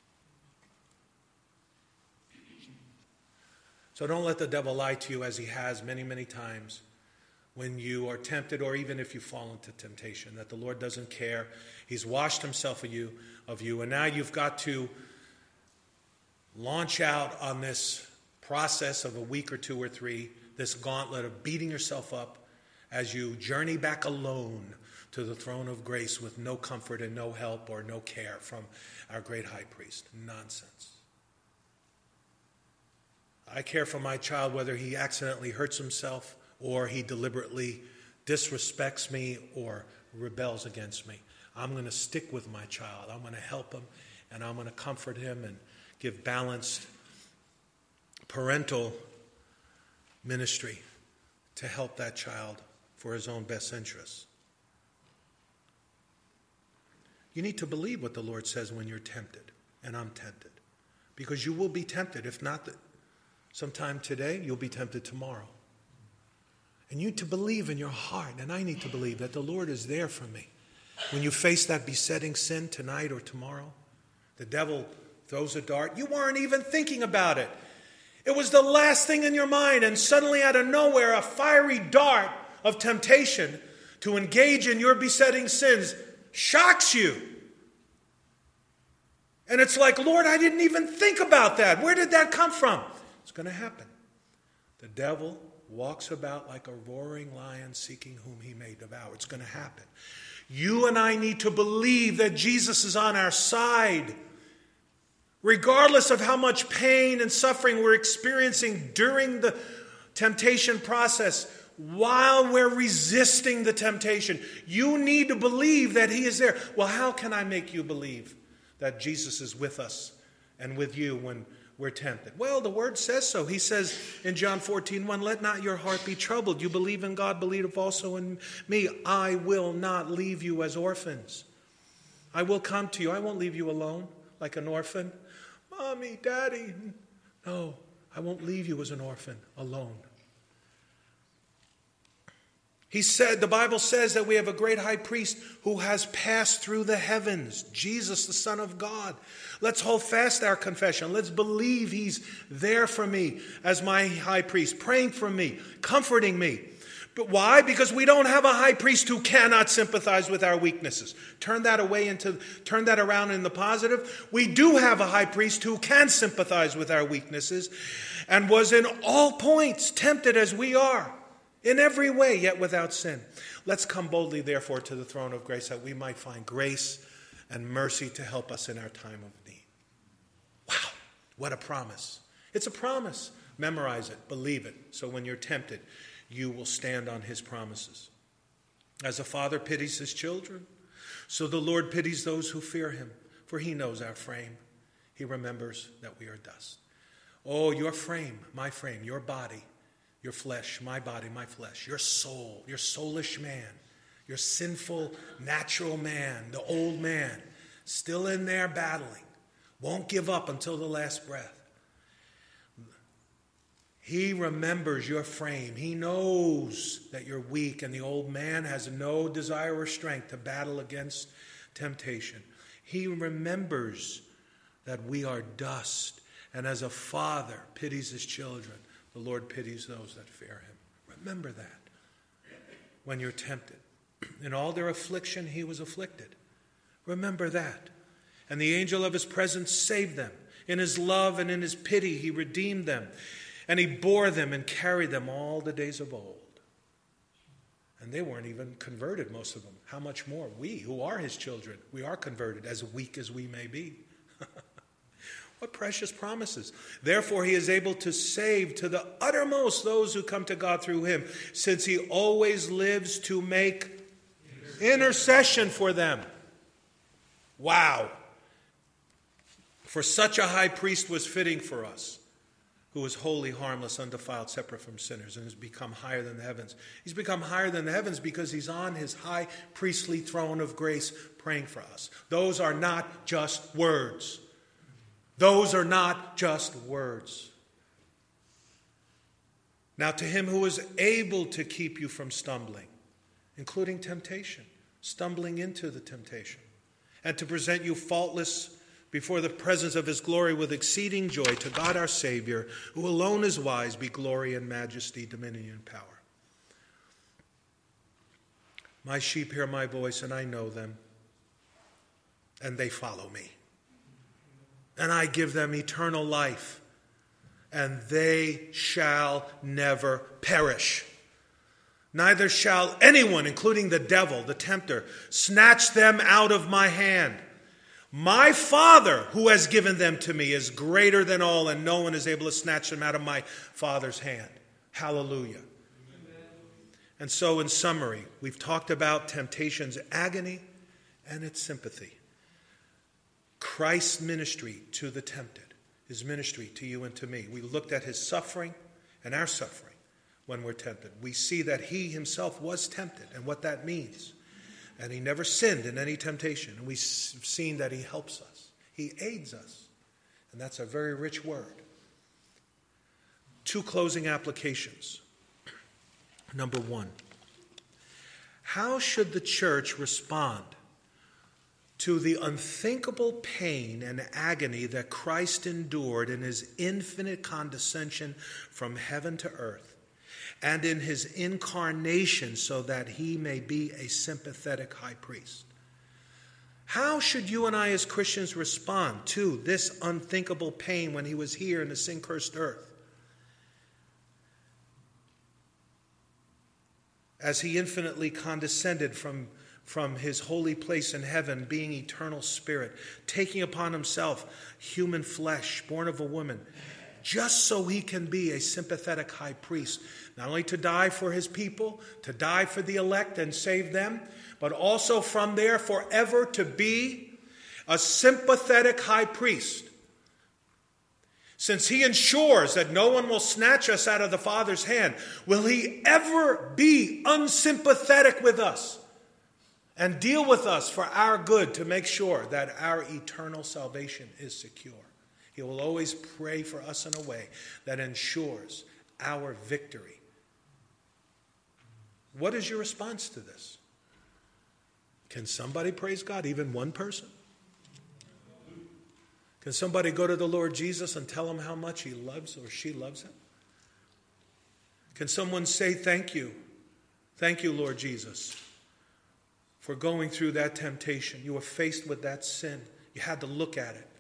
So don't let the devil lie to you as he has many, many times when you are tempted, or even if you fall into temptation, that the Lord doesn't care. He's washed himself of you, and now you've got to launch out on this process of a week or two or three, this gauntlet of beating yourself up as you journey back alone to the throne of grace with no comfort and no help or no care from our great high priest. Nonsense. I care for my child whether he accidentally hurts himself or he deliberately disrespects me or rebels against me. I'm going to stick with my child. I'm going to help him, and I'm going to comfort him and give balanced parental ministry to help that child for his own best interests. You need to believe what the Lord says when you're tempted, and I'm tempted, because you will be tempted. If not sometime today, you'll be tempted tomorrow. And you need to believe in your heart, and I need to believe that the Lord is there for me. When you face that besetting sin tonight or tomorrow, the devil throws a dart. You weren't even thinking about it. It was the last thing in your mind, and suddenly out of nowhere, a fiery dart of temptation to engage in your besetting sins shocks you. And it's like, Lord, I didn't even think about that. Where did that come from? It's going to happen. The devil walks about like a roaring lion seeking whom he may devour. It's going to happen. You and I need to believe that Jesus is on our side. Regardless of how much pain and suffering we're experiencing during the temptation process, while we're resisting the temptation, you need to believe that he is there. Well, how can I make you believe that Jesus is with us and with you when we're tempted? Well, the word says so. He says in John 14:1, let not your heart be troubled. You believe in God, believe also in me. I will not leave you as orphans. I will come to you. I won't leave you alone like an orphan. Mommy, Daddy. No, I won't leave you as an orphan alone. He said, the Bible says that we have a great high priest who has passed through the heavens, Jesus, the Son of God. Let's hold fast our confession. Let's believe he's there for me as my high priest, praying for me, comforting me. But why? Because we don't have a high priest who cannot sympathize with our weaknesses. Turn that around in the positive. We do have a high priest who can sympathize with our weaknesses and was in all points tempted as we are, in every way, yet without sin. Let's come boldly, therefore, to the throne of grace that we might find grace and mercy to help us in our time of need. Wow, what a promise. It's a promise. Memorize it, believe it, so when you're tempted, you will stand on his promises. As a father pities his children, so the Lord pities those who fear him, for he knows our frame. He remembers that we are dust. Oh, your frame, my frame, your body Your flesh, my body, my flesh, your soul, your soulish man, your sinful, natural man, the old man, still in there battling, won't give up until the last breath. He remembers your frame. He knows that you're weak, and the old man has no desire or strength to battle against temptation. He remembers that we are dust, and as a father pities his children, the Lord pities those that fear him. Remember that when you're tempted. In all their affliction, he was afflicted. Remember that. And the angel of his presence saved them. In his love and in his pity, he redeemed them. And he bore them and carried them all the days of old. And they weren't even converted, most of them. How much more? We, who are his children, we are converted, as weak as we may be. What precious promises. Therefore, he is able to save to the uttermost those who come to God through him, since he always lives to make intercession for them. Wow. For such a high priest was fitting for us, who is holy, harmless, undefiled, separate from sinners, and has become higher than the heavens. He's become higher than the heavens because he's on his high priestly throne of grace praying for us. Those are not just words. Those are not just words. Now, to him who is able to keep you from stumbling, including temptation, stumbling into the temptation, and to present you faultless before the presence of his glory with exceeding joy, to God our Savior, who alone is wise, be glory and majesty, dominion and power. My sheep hear my voice, and I know them, and they follow me. And I give them eternal life, and they shall never perish. Neither shall anyone, including the devil, the tempter, snatch them out of my hand. My Father, who has given them to me, is greater than all, and no one is able to snatch them out of my Father's hand. Hallelujah. Amen. And so, in summary, we've talked about temptation's agony and its sympathy. Christ's ministry to the tempted, his ministry to you and to me. We looked at his suffering and our suffering when we're tempted. We see that he himself was tempted and what that means. And he never sinned in any temptation. And we've seen that he helps us. He aids us. And that's a very rich word. 2 closing applications. Number 1. How should the church respond to the unthinkable pain and agony that Christ endured in his infinite condescension from heaven to earth, and in his incarnation so that he may be a sympathetic high priest? How should you and I as Christians respond to this unthinkable pain when he was here in the sin-cursed earth? As he infinitely condescended from his holy place in heaven, being eternal spirit, taking upon himself human flesh, born of a woman, just so he can be a sympathetic high priest, not only to die for his people, to die for the elect and save them, but also from there forever to be a sympathetic high priest. Since he ensures that no one will snatch us out of the Father's hand, will he ever be unsympathetic with us and deal with us for our good to make sure that our eternal salvation is secure? He will always pray for us in a way that ensures our victory. What is your response to this? Can somebody praise God, even one person? Can somebody go to the Lord Jesus and tell him how much he loves or she loves him? Can someone say thank you? Thank you, Lord Jesus, for going through that temptation. You were faced with that sin. You had to look at it.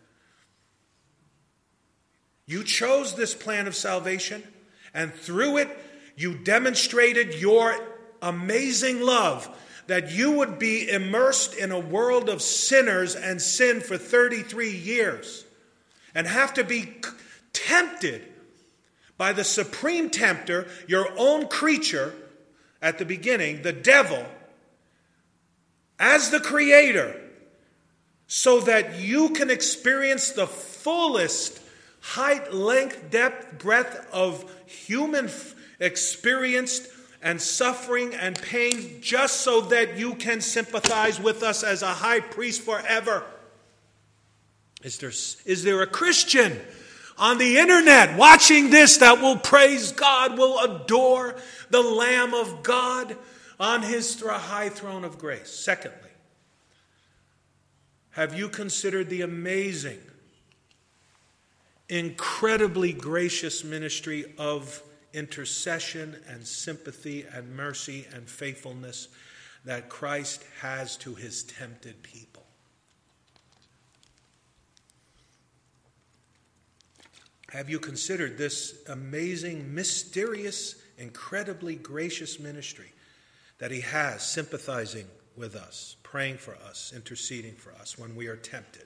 You chose this plan of salvation, and through it, you demonstrated your amazing love, that you would be immersed in a world of sinners and sin for 33 years and have to be tempted by the supreme tempter, your own creature at the beginning, the devil, as the creator, so that you can experience the fullest height, length, depth, breadth of human experienced and suffering and pain just so that you can sympathize with us as a high priest forever. Is there a Christian on the internet watching this that will praise God, will adore the Lamb of God on his high throne of grace? Secondly, have you considered the amazing, incredibly gracious ministry of intercession and sympathy and mercy and faithfulness that Christ has to his tempted people? Have you considered this amazing, mysterious, incredibly gracious ministry that he has, sympathizing with us, praying for us, interceding for us when we are tempted,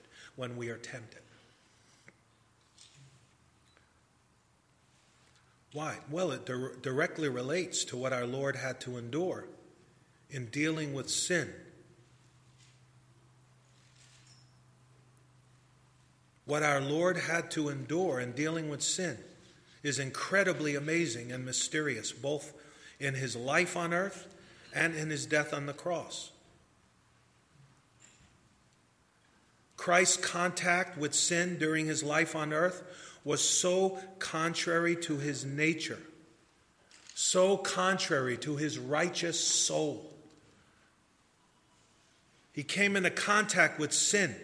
Why? Well, it directly relates to what our Lord had to endure in dealing with sin. What our Lord had to endure in dealing with sin is incredibly amazing and mysterious, both in his life on earth and in his death on the cross. Christ's contact with sin during his life on earth was so contrary to his nature, so contrary to his righteous soul. He came into contact with sin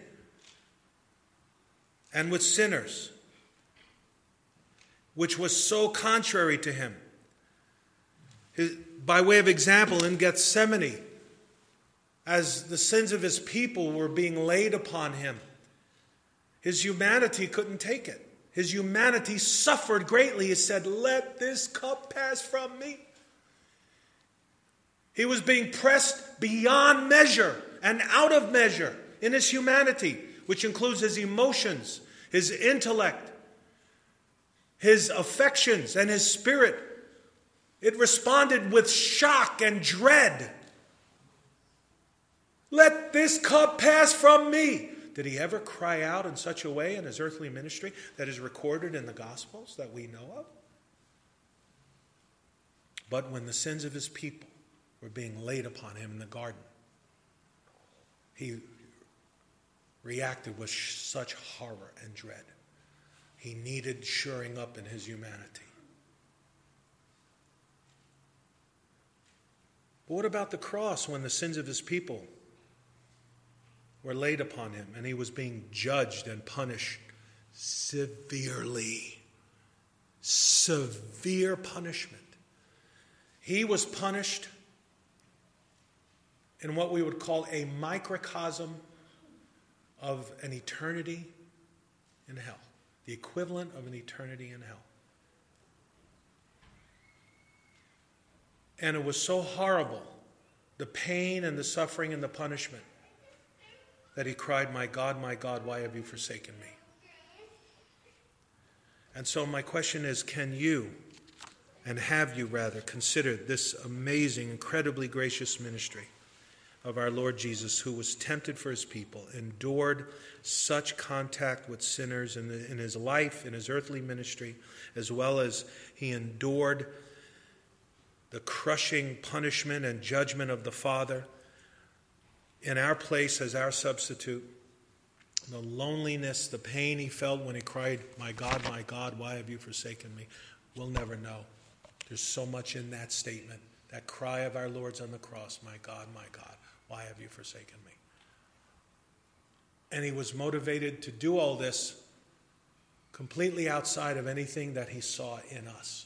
and with sinners, which was so contrary to him. By way of example, in Gethsemane, as the sins of his people were being laid upon him, his humanity couldn't take it. His humanity suffered greatly. He said, "Let this cup pass from me." He was being pressed beyond measure and out of measure in his humanity, which includes his emotions, his intellect, his affections, and his spirit. It responded with shock and dread. "Let this cup pass from me." Did he ever cry out in such a way in his earthly ministry that is recorded in the Gospels that we know of? But when the sins of his people were being laid upon him in the garden, he reacted with such horror and dread. He needed shoring up in his humanity. But what about the cross when the sins of his people were laid upon him and he was being judged and punished severely? Severe punishment. He was punished in what we would call a microcosm of an eternity in hell. The equivalent of an eternity in hell. And it was so horrible, the pain and the suffering and the punishment, that he cried, my God, why have you forsaken me?" And so my question is, can you, and have you rather, considered this amazing, incredibly gracious ministry of our Lord Jesus, who was tempted for his people, endured such contact with sinners in his life, in his earthly ministry, as well as he endured the crushing punishment and judgment of the Father in our place as our substitute, the loneliness, the pain he felt when he cried, my God, why have you forsaken me?" We'll never know. There's so much in that statement, that cry of our Lord's on the cross, my God, why have you forsaken me? And he was motivated to do all this completely outside of anything that he saw in us.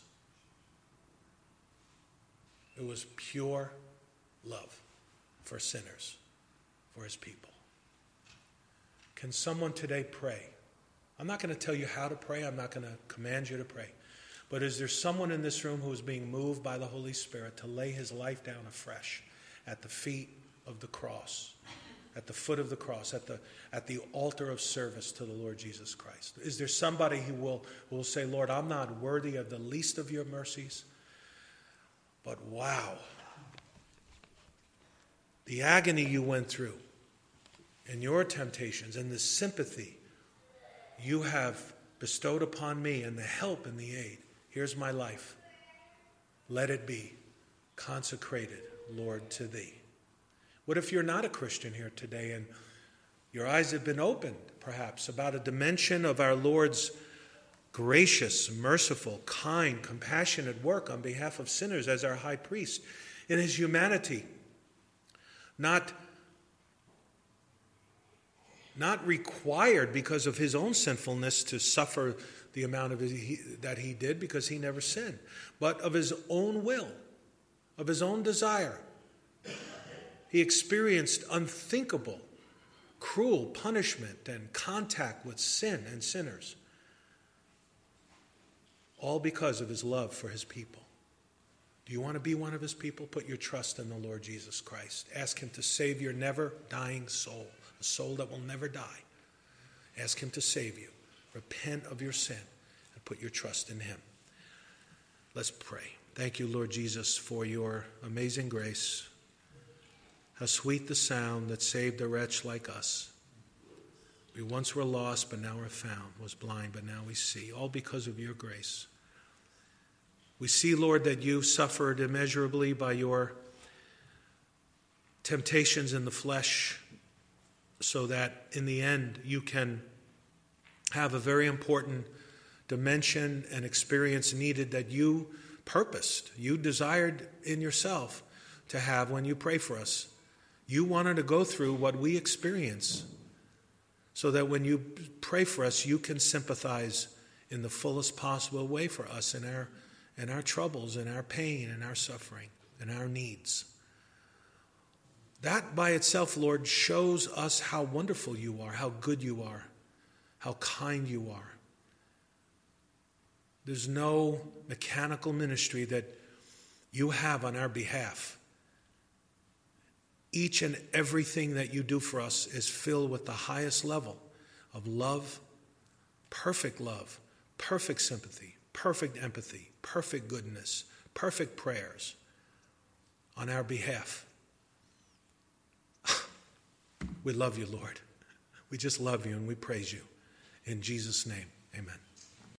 It was pure love for sinners, for his people. Can someone today pray? I'm not going to tell you how to pray. I'm not going to command you to pray. But is there someone in this room who is being moved by the Holy Spirit to lay his life down afresh at the feet of the cross, at the foot of the cross, at the altar of service to the Lord Jesus Christ? Is there somebody who will say, Lord, I'm not worthy of the least of your mercies, but wow, the agony you went through and your temptations and the sympathy you have bestowed upon me and the help and the aid. Here's my life. let it be consecrated, Lord, to thee. What if you're not a Christian here today and your eyes have been opened, perhaps, about a dimension of our Lord's gracious, merciful, kind, compassionate work on behalf of sinners as our high priest in his humanity, not required because of his own sinfulness to suffer the amount of that he did because he never sinned, but of his own will, of his own desire. He experienced unthinkable, cruel punishment and contact with sin and sinners, all because of his love for his people. Do you want to be one of his people? Put your trust in the Lord Jesus Christ. Ask him to save your never-dying soul, a soul that will never die. Ask him to save you. Repent of your sin and put your trust in him. Let's pray. Thank you, Lord Jesus, for your amazing grace. How sweet the sound that saved a wretch like us. We once were lost, but now we're found, was blind, but now we see, all because of your grace. We see, Lord, that you suffered immeasurably by your temptations in the flesh, so that in the end you can have a very important dimension and experience needed that you purposed, you desired in yourself to have when you pray for us. You wanted to go through what we experience so that when you pray for us, you can sympathize in the fullest possible way for us in our troubles, in our pain, in our suffering, in our needs. That by itself, Lord, shows us how wonderful you are, how good you are, how kind you are. There's no mechanical ministry that you have on our behalf. Each and everything that you do for us is filled with the highest level of love, perfect sympathy, perfect empathy, perfect goodness, perfect prayers on our behalf. We love you, Lord. We just love you and we praise you. In Jesus' name, amen.